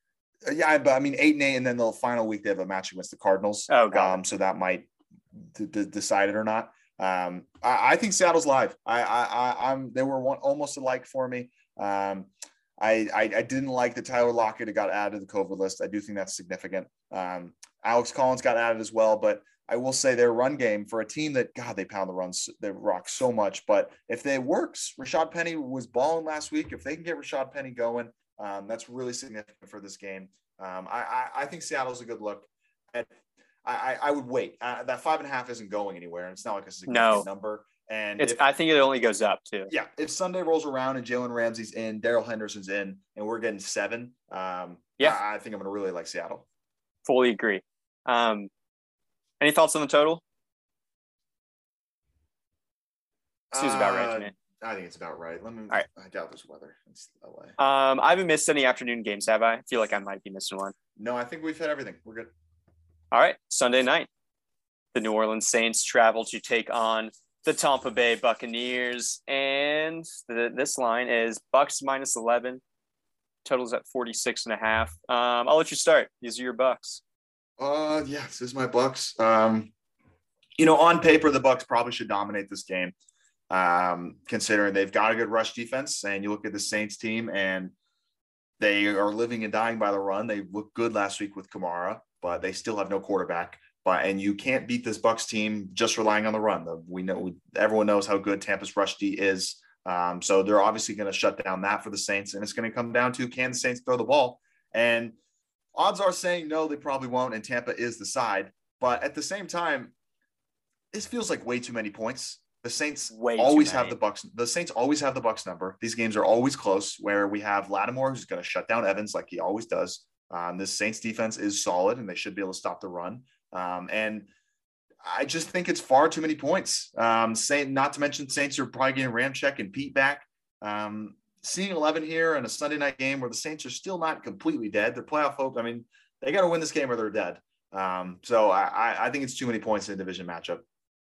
[SPEAKER 2] Yeah, but I mean eight and eight, and then the final week they have a match against the Cardinals.
[SPEAKER 1] Oh, God.
[SPEAKER 2] Um, so that might d- d- decide it or not. Um, I, I think Seattle's live. I, I, I I'm they were one almost alike for me. Um, I, I I didn't like that Tyler Lockett got added to the COVID list. I do think that's significant. Um, Alex Collins got added as well, but I will say their run game for a team that, God, they pound the runs, they rock so much. But if it works, Rashad Penny was balling last week. If they can get Rashad Penny going, um, that's really significant for this game. Um, I, I, I think Seattle's a good look. And I, I, I would wait. Uh, that five and a half isn't going anywhere. And it's not like a significant
[SPEAKER 1] No.
[SPEAKER 2] number. And
[SPEAKER 1] It's.
[SPEAKER 2] if,
[SPEAKER 1] I think it only goes up too.
[SPEAKER 2] yeah, if Sunday rolls around and Jalen Ramsey's in, Daryl Henderson's in, and we're getting seven, um,
[SPEAKER 1] Yeah.
[SPEAKER 2] I, I think I'm going to really like Seattle.
[SPEAKER 1] Fully agree. Um, any thoughts on the total? Seems about right to me.
[SPEAKER 2] I think it's about right. Let me.
[SPEAKER 1] All right.
[SPEAKER 2] I doubt there's weather. It's L A.
[SPEAKER 1] Um, I haven't missed any afternoon games, have I? I feel like I might be missing one.
[SPEAKER 2] No, I think we've hit everything. We're good.
[SPEAKER 1] All right, Sunday night, the New Orleans Saints travel to take on the Tampa Bay Buccaneers, and the, this line is Bucks minus eleven. Totals at forty-six and a half. Um, I'll let you start. These are your Bucks.
[SPEAKER 2] Uh, yeah, this is my Bucks. Um, you know, on paper, the Bucks probably should dominate this game. Um, considering they've got a good rush defense, and you look at the Saints team, and they are living and dying by the run. They looked good last week with Kamara, but they still have no quarterback. But and you can't beat this Bucks team just relying on the run. We know everyone knows how good Tampa's rush D is. Um, so they're obviously going to shut down that for the Saints, and it's going to come down to can the Saints throw the ball? And odds are saying no, they probably won't, and Tampa is the side. But at the same time, this feels like way too many points. The Saints
[SPEAKER 1] Way
[SPEAKER 2] always
[SPEAKER 1] too
[SPEAKER 2] have
[SPEAKER 1] many.
[SPEAKER 2] the Bucks. The Saints always have the Bucks number. These games are always close. Where we have Lattimore, who's going to shut down Evans like he always does. Um, this Saints defense is solid, and they should be able to stop the run. Um, and I just think it's far too many points. Um, Saint, not to mention Saints are probably getting Ramczyk and Pete back. Um, seeing eleven here in a Sunday night game where the Saints are still not completely dead. They're playoff hope. I mean, they got to win this game or they're dead. Um, so I, I think it's too many points in a division matchup.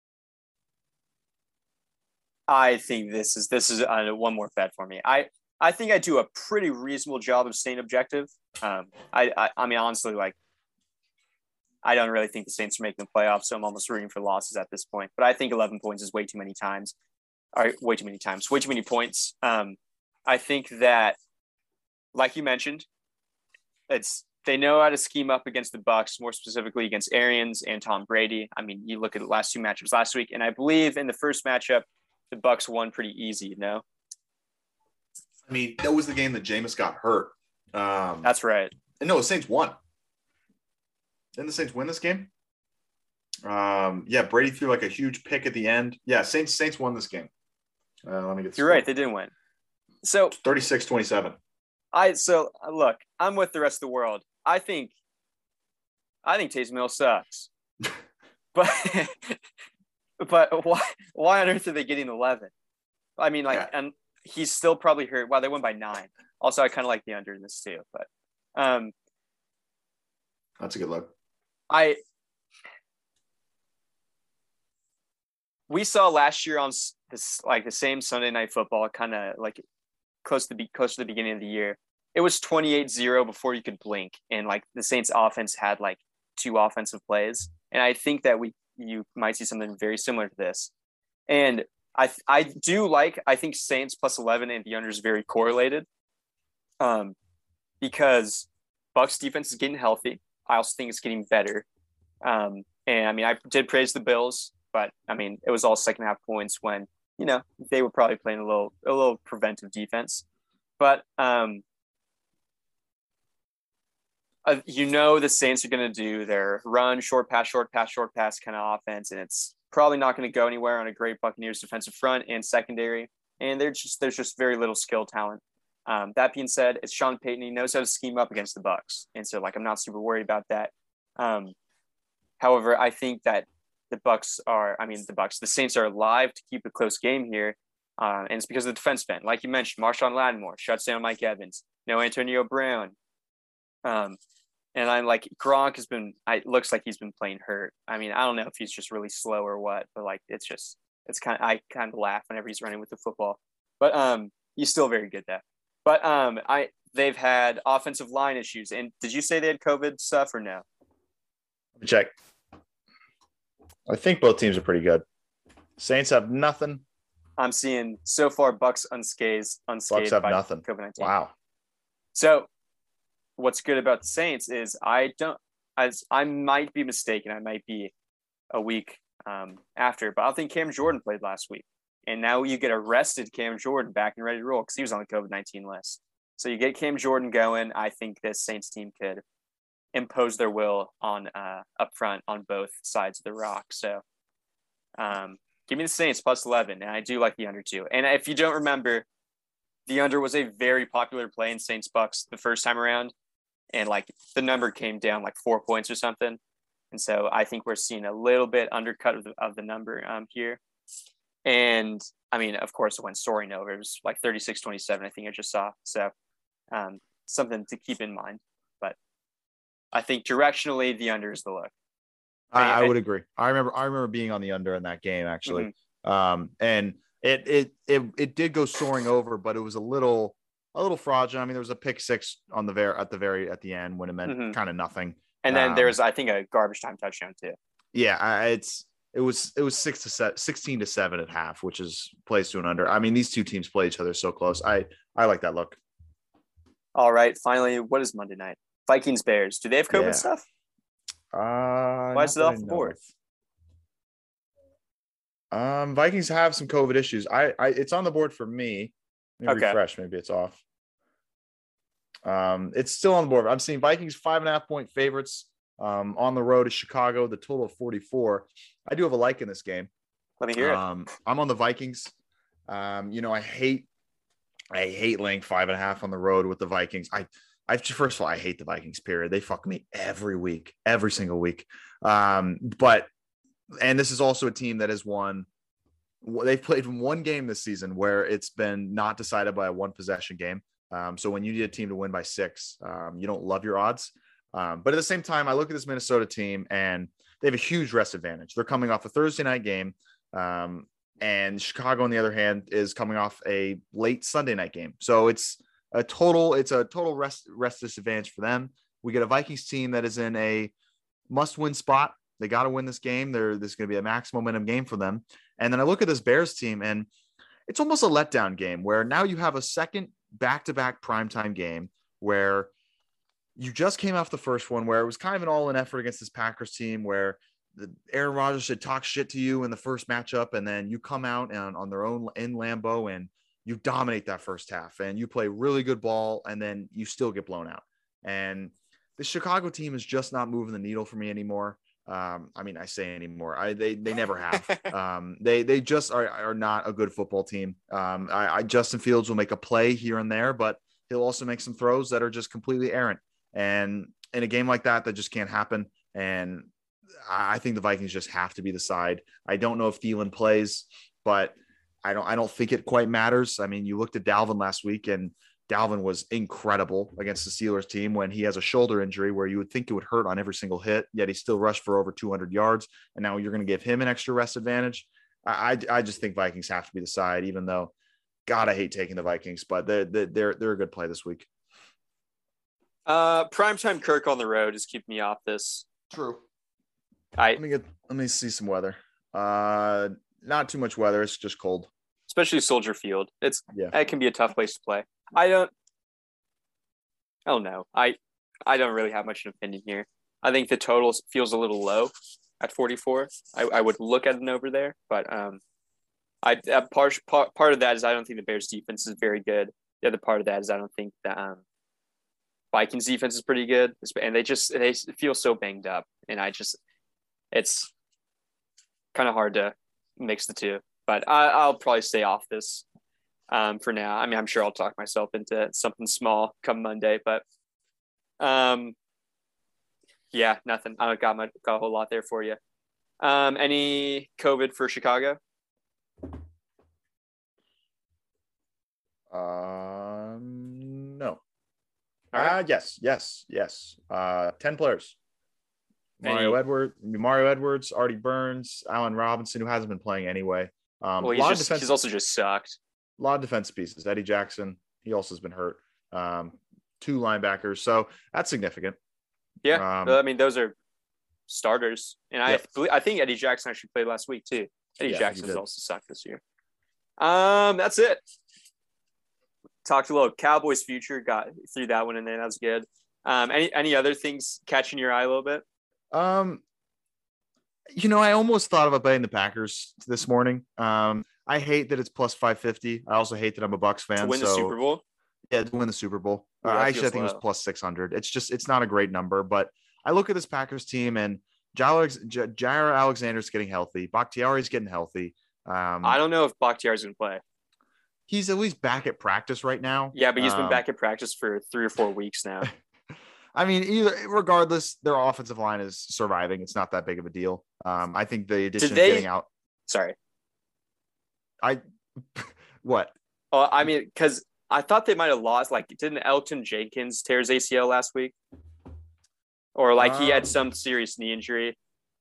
[SPEAKER 1] I think this is this is uh, one more bet for me. I I think I do a pretty reasonable job of staying objective. Um, I, I I mean honestly, like I don't really think the Saints are making the playoffs, so I'm almost rooting for losses at this point. But I think eleven points is way too many times. All right, way too many times, way too many points. Um, I think that, like you mentioned, it's they know how to scheme up against the Bucs, more specifically against Arians and Tom Brady. I mean, you look at the last two matchups last week, and I believe in the first matchup, the Bucs won pretty easy. You know,
[SPEAKER 2] I mean, that was the game that Jameis got hurt. Um,
[SPEAKER 1] That's right.
[SPEAKER 2] And no, the Saints won. Didn't the Saints win this game? Um, yeah, Brady threw like a huge pick at the end. Yeah, Saints Saints won this game. Uh, let me get.
[SPEAKER 1] You're right. They didn't win. So
[SPEAKER 2] thirty-six twenty-seven.
[SPEAKER 1] I so look, I'm with the rest of the world. I think, I think Taysom Hill sucks, but but why why on earth are they getting eleven? I mean, like, yeah. And he's still probably hurt. Wow, they won by nine. Also, I kind of like the under in this too, but um,
[SPEAKER 2] that's a good look.
[SPEAKER 1] I we saw last year on this like the same Sunday Night Football, kind of like close to be close to the beginning of the year. It was twenty-eight zero before you could blink, and like the Saints offense had like two offensive plays, and I think that we you might see something very similar to this. And I I do like I think Saints plus eleven and the under is very correlated, um, because Bucs defense is getting healthy. I also think it's getting better, um, and I mean I did praise the Bills, but I mean it was all second half points when you know they were probably playing a little a little preventive defense, but um. Uh, you know the Saints are going to do their run, short pass, short pass, short pass kind of offense, and it's probably not going to go anywhere on a great Buccaneers defensive front and secondary. And there's just there's just very little skill talent. Um, that being said, it's Sean Payton. He knows how to scheme up against the Bucs, and so like I'm not super worried about that. Um, however, I think that the Bucs are, I mean the Bucs, the Saints are alive to keep a close game here, uh, and it's because of the defense bend, like you mentioned, Marshawn Lattimore shuts down Mike Evans, no Antonio Brown. Um, And I'm like, Gronk has been, it looks like he's been playing hurt. I mean, I don't know if he's just really slow or what, but like, it's just, it's kind of, I kind of laugh whenever he's running with the football, but um, he's still very good there. But um, I, they've had offensive line issues. And did you say they had COVID stuff or no?
[SPEAKER 3] Let me check. I think both teams are pretty good. Saints have nothing.
[SPEAKER 1] I'm seeing so far Bucs unscathed, unscathed
[SPEAKER 3] Bucs have
[SPEAKER 1] by
[SPEAKER 3] nothing.
[SPEAKER 1] COVID nineteen.
[SPEAKER 3] Wow.
[SPEAKER 1] So, what's good about the Saints is I don't, as I might be mistaken, I might be a week um, after, but I think Cam Jordan played last week. And now you get arrested Cam Jordan back and ready to roll because he was on the COVID nineteen list. So you get Cam Jordan going. I think this Saints team could impose their will on uh, up front on both sides of the rock. So um, give me the Saints plus eleven. And I do like the under too. And if you don't remember, the under was a very popular play in Saints Bucs the first time around. And like the number came down like four points or something. And so I think we're seeing a little bit undercut of the, of the number um, here. And I mean, of course, it went soaring over. It was like thirty-six twenty-seven, I think I just saw. So um, something to keep in mind. But I think directionally, the under is the look.
[SPEAKER 3] I, I would agree. I remember I remember being on the under in that game, actually. Mm-hmm. Um, and it, it it it did go soaring over, but it was a little – a little fraudulent. I mean, there was a pick six on the very at the very at the end when it meant mm-hmm. kind of nothing.
[SPEAKER 1] And then
[SPEAKER 3] um,
[SPEAKER 1] there's, I think, a garbage time touchdown too.
[SPEAKER 3] Yeah, I, it's it was it was six to seven, sixteen to seven at half, which is plays to an under. I mean, these two teams play each other so close. I I like that look.
[SPEAKER 1] All right, finally, what is Monday night? Vikings Bears. Do they have COVID
[SPEAKER 3] yeah.
[SPEAKER 1] stuff?
[SPEAKER 3] Uh,
[SPEAKER 1] Why is it off the board?
[SPEAKER 3] Um, Vikings have some COVID issues. I, I it's on the board for me. Let me okay. refresh. Maybe it's off. Um, it's still on the board. I'm seeing Vikings five and a half point favorites um, on the road to Chicago, the total of forty-four. I do have a like in this game.
[SPEAKER 1] Let me hear
[SPEAKER 3] um, it. I'm on the Vikings. Um, you know, I hate, I hate laying five and a half on the road with the Vikings. I, I first of all, I hate the Vikings. Period. They fuck me every week, every single week. Um, but, and this is also a team that has won. They've played one game this season where it's been not decided by a one possession game. Um, so when you need a team to win by six, um, you don't love your odds. Um, but at the same time, I look at this Minnesota team and they have a huge rest advantage. They're coming off a Thursday night game. Um, and Chicago, on the other hand, is coming off a late Sunday night game. So it's a total, it's a total rest, rest disadvantage for them. We get a Vikings team that is in a must win spot. They got to win this game. They're, this is going to be a max momentum game for them. And then I look at this Bears team and it's almost a letdown game where now you have a second back-to-back primetime game where you just came off the first one where it was kind of an all-in effort against this Packers team where the Aaron Rodgers should talk shit to you in the first matchup, and then you come out and on their own in Lambeau and you dominate that first half and you play really good ball, and then you still get blown out. And the Chicago team is just not moving the needle for me anymore. Um, I mean, I say anymore. I they they never have. um, they they just are are not a good football team. Um, I, I Justin Fields will make a play here and there, but he'll also make some throws that are just completely errant. And in a game like that, that just can't happen. And I think the Vikings just have to be the side. I don't know if Thielen plays, but I don't I don't think it quite matters. I mean, you looked at Dalvin last week, and Dalvin was incredible against the Steelers team when he has a shoulder injury where you would think it would hurt on every single hit, yet he still rushed for over two hundred yards. And now you're going to give him an extra rest advantage. I, I, I just think Vikings have to be the side, even though, God, I hate taking the Vikings, but they're, they're, they're a good play this week.
[SPEAKER 1] Uh, primetime Kirk on the road is keeping me off this.
[SPEAKER 3] True.
[SPEAKER 1] I
[SPEAKER 3] let me get, let me see some weather. Uh, not too much weather. It's just cold.
[SPEAKER 1] Especially Soldier Field. It's,
[SPEAKER 3] yeah,
[SPEAKER 1] it can be a tough place to play. I don't, I don't know. I, I don't really have much of an opinion here. I think the total feels a little low at forty-four. I, I would look at an over there, but um, I uh, part, part part of that is I don't think the Bears defense is very good. The other part of that is I don't think the um, Vikings defense is pretty good, and they just they feel so banged up, and I just it's kind of hard to mix the two. But I, I'll probably stay off this um, for now. I mean, I'm sure I'll talk myself into something small come Monday, but um, yeah, nothing. I don't got my got a whole lot there for you. Um, any COVID for Chicago?
[SPEAKER 3] Um, no.
[SPEAKER 1] All right.
[SPEAKER 3] Uh, yes, yes, yes. Uh, ten players. Mario
[SPEAKER 1] Any-
[SPEAKER 3] Edwards, Mario Edwards, Artie Burns, Allen Robinson, who hasn't been playing anyway. Um,
[SPEAKER 1] Well,
[SPEAKER 3] a
[SPEAKER 1] he's
[SPEAKER 3] lot
[SPEAKER 1] just
[SPEAKER 3] of defense,
[SPEAKER 1] he's also just sucked.
[SPEAKER 3] a lot of defense pieces. Eddie Jackson, he also has been hurt. Um, two linebackers, so that's significant.
[SPEAKER 1] Yeah,
[SPEAKER 3] Um,
[SPEAKER 1] I mean those are starters, and I
[SPEAKER 3] Yep.
[SPEAKER 1] believe, I think Eddie Jackson actually played last week too. Eddie
[SPEAKER 3] Yeah, he
[SPEAKER 1] Jackson has
[SPEAKER 3] did.
[SPEAKER 1] also sucked this year. Um, that's it. Talked a little Cowboys future, got through that one, and then that was good. Um, any any other things catching your eye a little bit?
[SPEAKER 3] Um, you know, I almost thought about betting the Packers this morning. Um, I hate that it's plus five fifty. I also hate that I'm a Bucks fan.
[SPEAKER 1] To win the
[SPEAKER 3] so,
[SPEAKER 1] Super Bowl?
[SPEAKER 3] Yeah, to win the Super Bowl.
[SPEAKER 1] Ooh,
[SPEAKER 3] Uh,
[SPEAKER 1] that
[SPEAKER 3] actually, I
[SPEAKER 1] feels
[SPEAKER 3] think it was
[SPEAKER 1] low.
[SPEAKER 3] plus six hundred. It's just, it's not a great number, but I look at this Packers team and Jair J- Jair Alexander's getting healthy. Bakhtiari's getting healthy. Um,
[SPEAKER 1] I don't know if Bakhtiari's going to play.
[SPEAKER 3] he's at least back at practice right now.
[SPEAKER 1] Yeah, but he's been
[SPEAKER 3] Um,
[SPEAKER 1] back at practice for three or four weeks now.
[SPEAKER 3] I mean, either regardless, their offensive line is surviving. It's not that big of a deal. Um, I think the addition
[SPEAKER 1] they-
[SPEAKER 3] of getting out.
[SPEAKER 1] Sorry.
[SPEAKER 3] I what?
[SPEAKER 1] Oh, I mean, because I thought they might have lost. Like, didn't Elton Jenkins tear his A C L last week? Or like he
[SPEAKER 3] Um,
[SPEAKER 1] had some serious knee injury.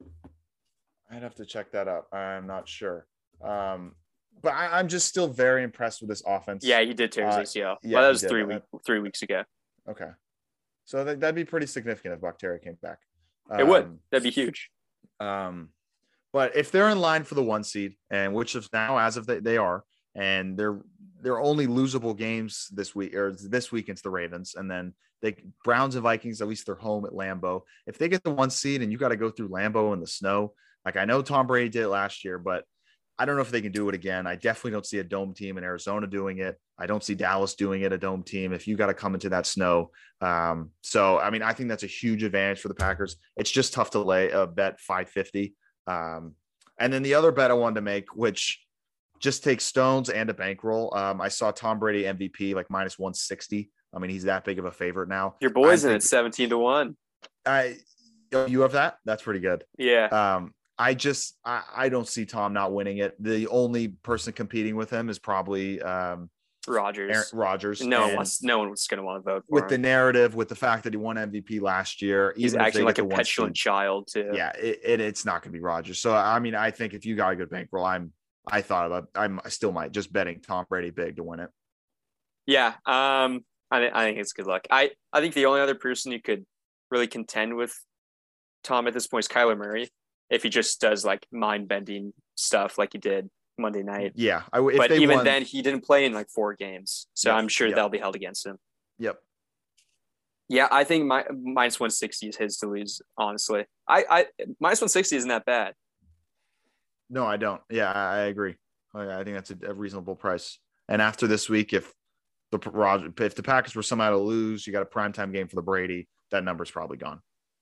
[SPEAKER 3] I'd have to check that out. I'm not sure. Um, but I, I'm just still very impressed with this offense.
[SPEAKER 1] Yeah, he did tear his
[SPEAKER 3] Uh,
[SPEAKER 1] A C L.
[SPEAKER 3] yeah,
[SPEAKER 1] well, that
[SPEAKER 3] he
[SPEAKER 1] was
[SPEAKER 3] did.
[SPEAKER 1] three
[SPEAKER 3] Uh,
[SPEAKER 1] week, three weeks ago.
[SPEAKER 3] Okay. So that, that'd be pretty significant if Bakhtiari came back.
[SPEAKER 1] It would.
[SPEAKER 3] Um,
[SPEAKER 1] That'd be huge.
[SPEAKER 3] Um, but if they're in line for the one seed, and which is now as of they, they are, and they're they're only losable games this week or this week against the Ravens, and then they Browns and Vikings, at least they're home at Lambeau. If they get the one seed and you got to go through Lambeau in the snow, like I know Tom Brady did it last year, but I don't know if they can do it again. I definitely don't see a dome team in Arizona doing it. I don't see Dallas doing it, a dome team, if you got to come into that snow. Um, so, I mean, I think that's a huge advantage for the Packers. It's just tough to lay a bet five fifty. Um, and then the other bet I wanted to make, which just takes stones and a bankroll. Um, I saw Tom Brady M V P like minus one sixty. I mean, he's that big of a favorite now.
[SPEAKER 1] Your boy's
[SPEAKER 3] I
[SPEAKER 1] in
[SPEAKER 3] think-
[SPEAKER 1] at seventeen to one.
[SPEAKER 3] I, you have that? That's pretty good.
[SPEAKER 1] Yeah.
[SPEAKER 3] Um, I just I, I don't see Tom not winning it. The only person competing with him is probably um,
[SPEAKER 1] Rogers.
[SPEAKER 3] Aaron Rodgers.
[SPEAKER 1] no one
[SPEAKER 3] And
[SPEAKER 1] wants. No one was going to want to vote for
[SPEAKER 3] with
[SPEAKER 1] him.
[SPEAKER 3] the narrative, with the fact that he won M V P last year,
[SPEAKER 1] He's
[SPEAKER 3] even if
[SPEAKER 1] acting
[SPEAKER 3] they
[SPEAKER 1] like
[SPEAKER 3] get
[SPEAKER 1] a
[SPEAKER 3] the one
[SPEAKER 1] petulant
[SPEAKER 3] seed,
[SPEAKER 1] child too.
[SPEAKER 3] yeah, it, it, it's not going to be Rodgers. So I mean, I think if you got a good bankroll, I'm I thought about I'm I still might just betting Tom Brady big to win it.
[SPEAKER 1] Yeah. Um. I thi- I think it's good luck. I I think the only other person you could really contend with Tom at this point is Kyler Murray, if he just does like mind bending stuff like he did Monday night.
[SPEAKER 3] Yeah, I, if
[SPEAKER 1] but
[SPEAKER 3] they
[SPEAKER 1] even
[SPEAKER 3] won,
[SPEAKER 1] then, he didn't play in like four games, so
[SPEAKER 3] Yep,
[SPEAKER 1] I'm sure
[SPEAKER 3] yep.
[SPEAKER 1] that'll be held against him.
[SPEAKER 3] Yep.
[SPEAKER 1] Yeah, I think my minus one sixty is his to lose. Honestly, I, I minus one sixty isn't that bad.
[SPEAKER 3] No, I don't. Yeah, I, I agree. I, I think that's a, a reasonable price. And after this week, if the Roger, if the Packers were somehow to lose, you got a primetime game for the Brady, that number's probably gone.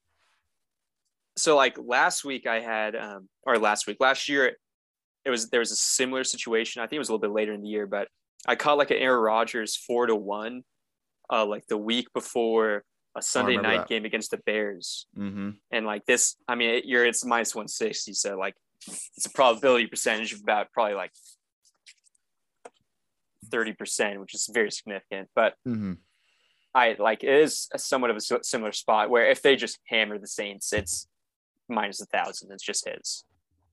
[SPEAKER 1] So like last week I had, um, or last week, last year, it was, there was a similar situation. I think it was a little bit later in the year, but I caught like an Aaron Rodgers four to one, uh, like the week before a Sunday night
[SPEAKER 3] that.
[SPEAKER 1] game against the Bears.
[SPEAKER 3] Mm-hmm.
[SPEAKER 1] And like this, I mean, it, you're, it's minus one sixty. So like it's a probability percentage of about probably like thirty percent, which is very significant, but
[SPEAKER 3] mm-hmm.
[SPEAKER 1] I like, it is a somewhat of a similar spot where if they just hammer the Saints, it's minus a thousand. It's just his.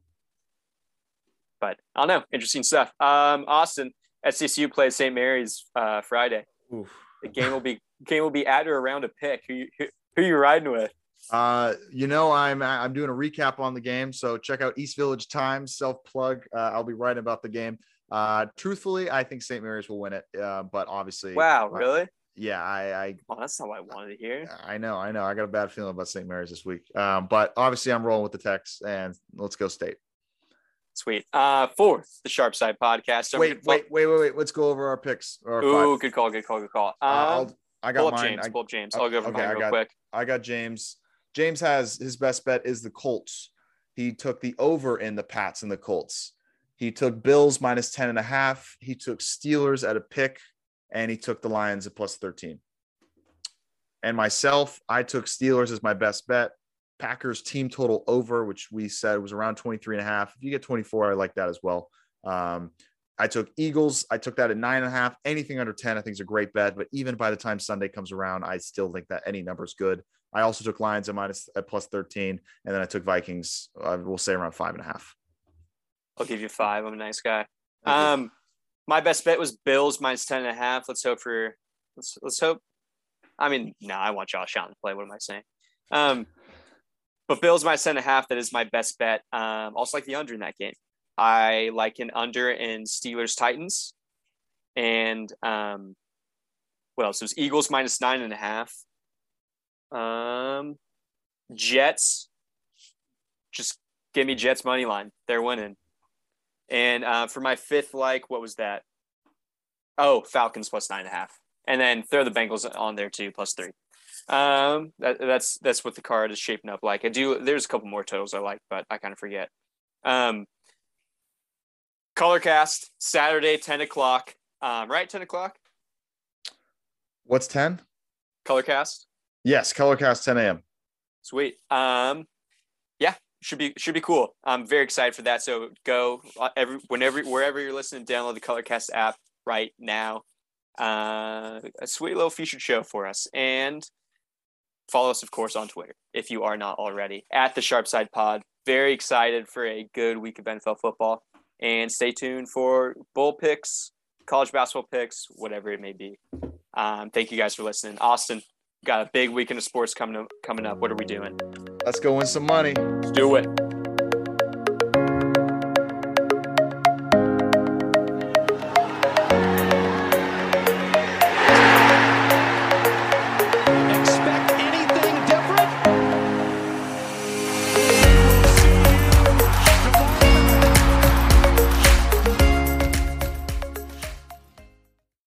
[SPEAKER 1] But I don't know. Interesting stuff. Um, Austin, S C C U plays Saint Mary's uh, Friday.
[SPEAKER 3] Oof.
[SPEAKER 1] The game will be game will be at or around a pick. Who you, who, who you riding with?
[SPEAKER 3] Uh, you know, I'm I'm doing a recap on the game, so check out East Village Times, self plug. Uh, I'll be writing about the game. Uh, truthfully, I think Saint Mary's will win it, uh, but obviously,
[SPEAKER 1] wow,
[SPEAKER 3] uh,
[SPEAKER 1] really?
[SPEAKER 3] Yeah, I, I
[SPEAKER 1] oh, that's not what I wanted to hear.
[SPEAKER 3] I know, I know. I got a bad feeling about Saint Mary's this week. Um, but obviously I'm rolling with the Tex, and let's go State.
[SPEAKER 1] Sweet. Uh, fourth, the Sharp Side Podcast.
[SPEAKER 3] Wait, wait, wait, wait, wait. Let's go over our picks. Or
[SPEAKER 1] Ooh,
[SPEAKER 3] five.
[SPEAKER 1] good call, good call, good call. Um,
[SPEAKER 3] uh, I'll, I got
[SPEAKER 1] pull up
[SPEAKER 3] mine.
[SPEAKER 1] James.
[SPEAKER 3] I,
[SPEAKER 1] pull up James. I'll go over
[SPEAKER 3] okay,
[SPEAKER 1] mine
[SPEAKER 3] I
[SPEAKER 1] real
[SPEAKER 3] got,
[SPEAKER 1] quick.
[SPEAKER 3] I got James. James has his best bet is the Colts. He took the over in the Pats and the Colts. He took Bills minus ten and a half. He took Steelers at a pick, and he took the Lions at plus thirteen. And myself, I took Steelers as my best bet. Packers team total over, which we said was around twenty-three and a half. If you get twenty-four, I like that as well. Um, I took Eagles. I took that at nine and a half. Anything under ten, I think is a great bet. But even by the time Sunday comes around, I still think that any number is good. I also took Lions at minus at plus thirteen. And then I took Vikings. I will say around five and a half.
[SPEAKER 1] I'll give you five. I'm a nice guy. Um, my best bet was Bills minus ten and a half. Let's hope for, let's, let's hope. I mean, no, nah, I want Josh Allen to play. What am I saying? Um, but Bills minus ten and a half. That is my best bet. Um, also like the under in that game. I like an under in Steelers Titans, and um, what else? It was Eagles minus nine and a half. Um, Jets. Just give me Jets money line. They're winning. And uh, for my fifth, like, what was that? Oh, Falcons plus nine and a half. And then throw the Bengals on there too, plus three. Um, that, that's that's what the card is shaping up like. I do. There's a couple more totals I like, but I kind of forget. Um, Colorcast Saturday, ten o'clock. Um, right, ten o'clock.
[SPEAKER 3] What's ten?
[SPEAKER 1] Colorcast.
[SPEAKER 3] Yes, Colorcast ten a.m.
[SPEAKER 1] Sweet. Um, yeah, should be should be cool. I'm very excited for that. So go every whenever wherever you're listening, download the Colorcast app right now. Uh, a sweet little featured show for us, and follow us, of course, on Twitter if you are not already at the Sharp Side Pod. Very excited for a good week of N F L football, and stay tuned for bowl picks, college basketball picks, whatever it may be. Um, thank you guys for listening. Austin, got a big weekend of sports coming up. Coming up. What are we doing?
[SPEAKER 3] Let's go win some money.
[SPEAKER 1] Let's do it.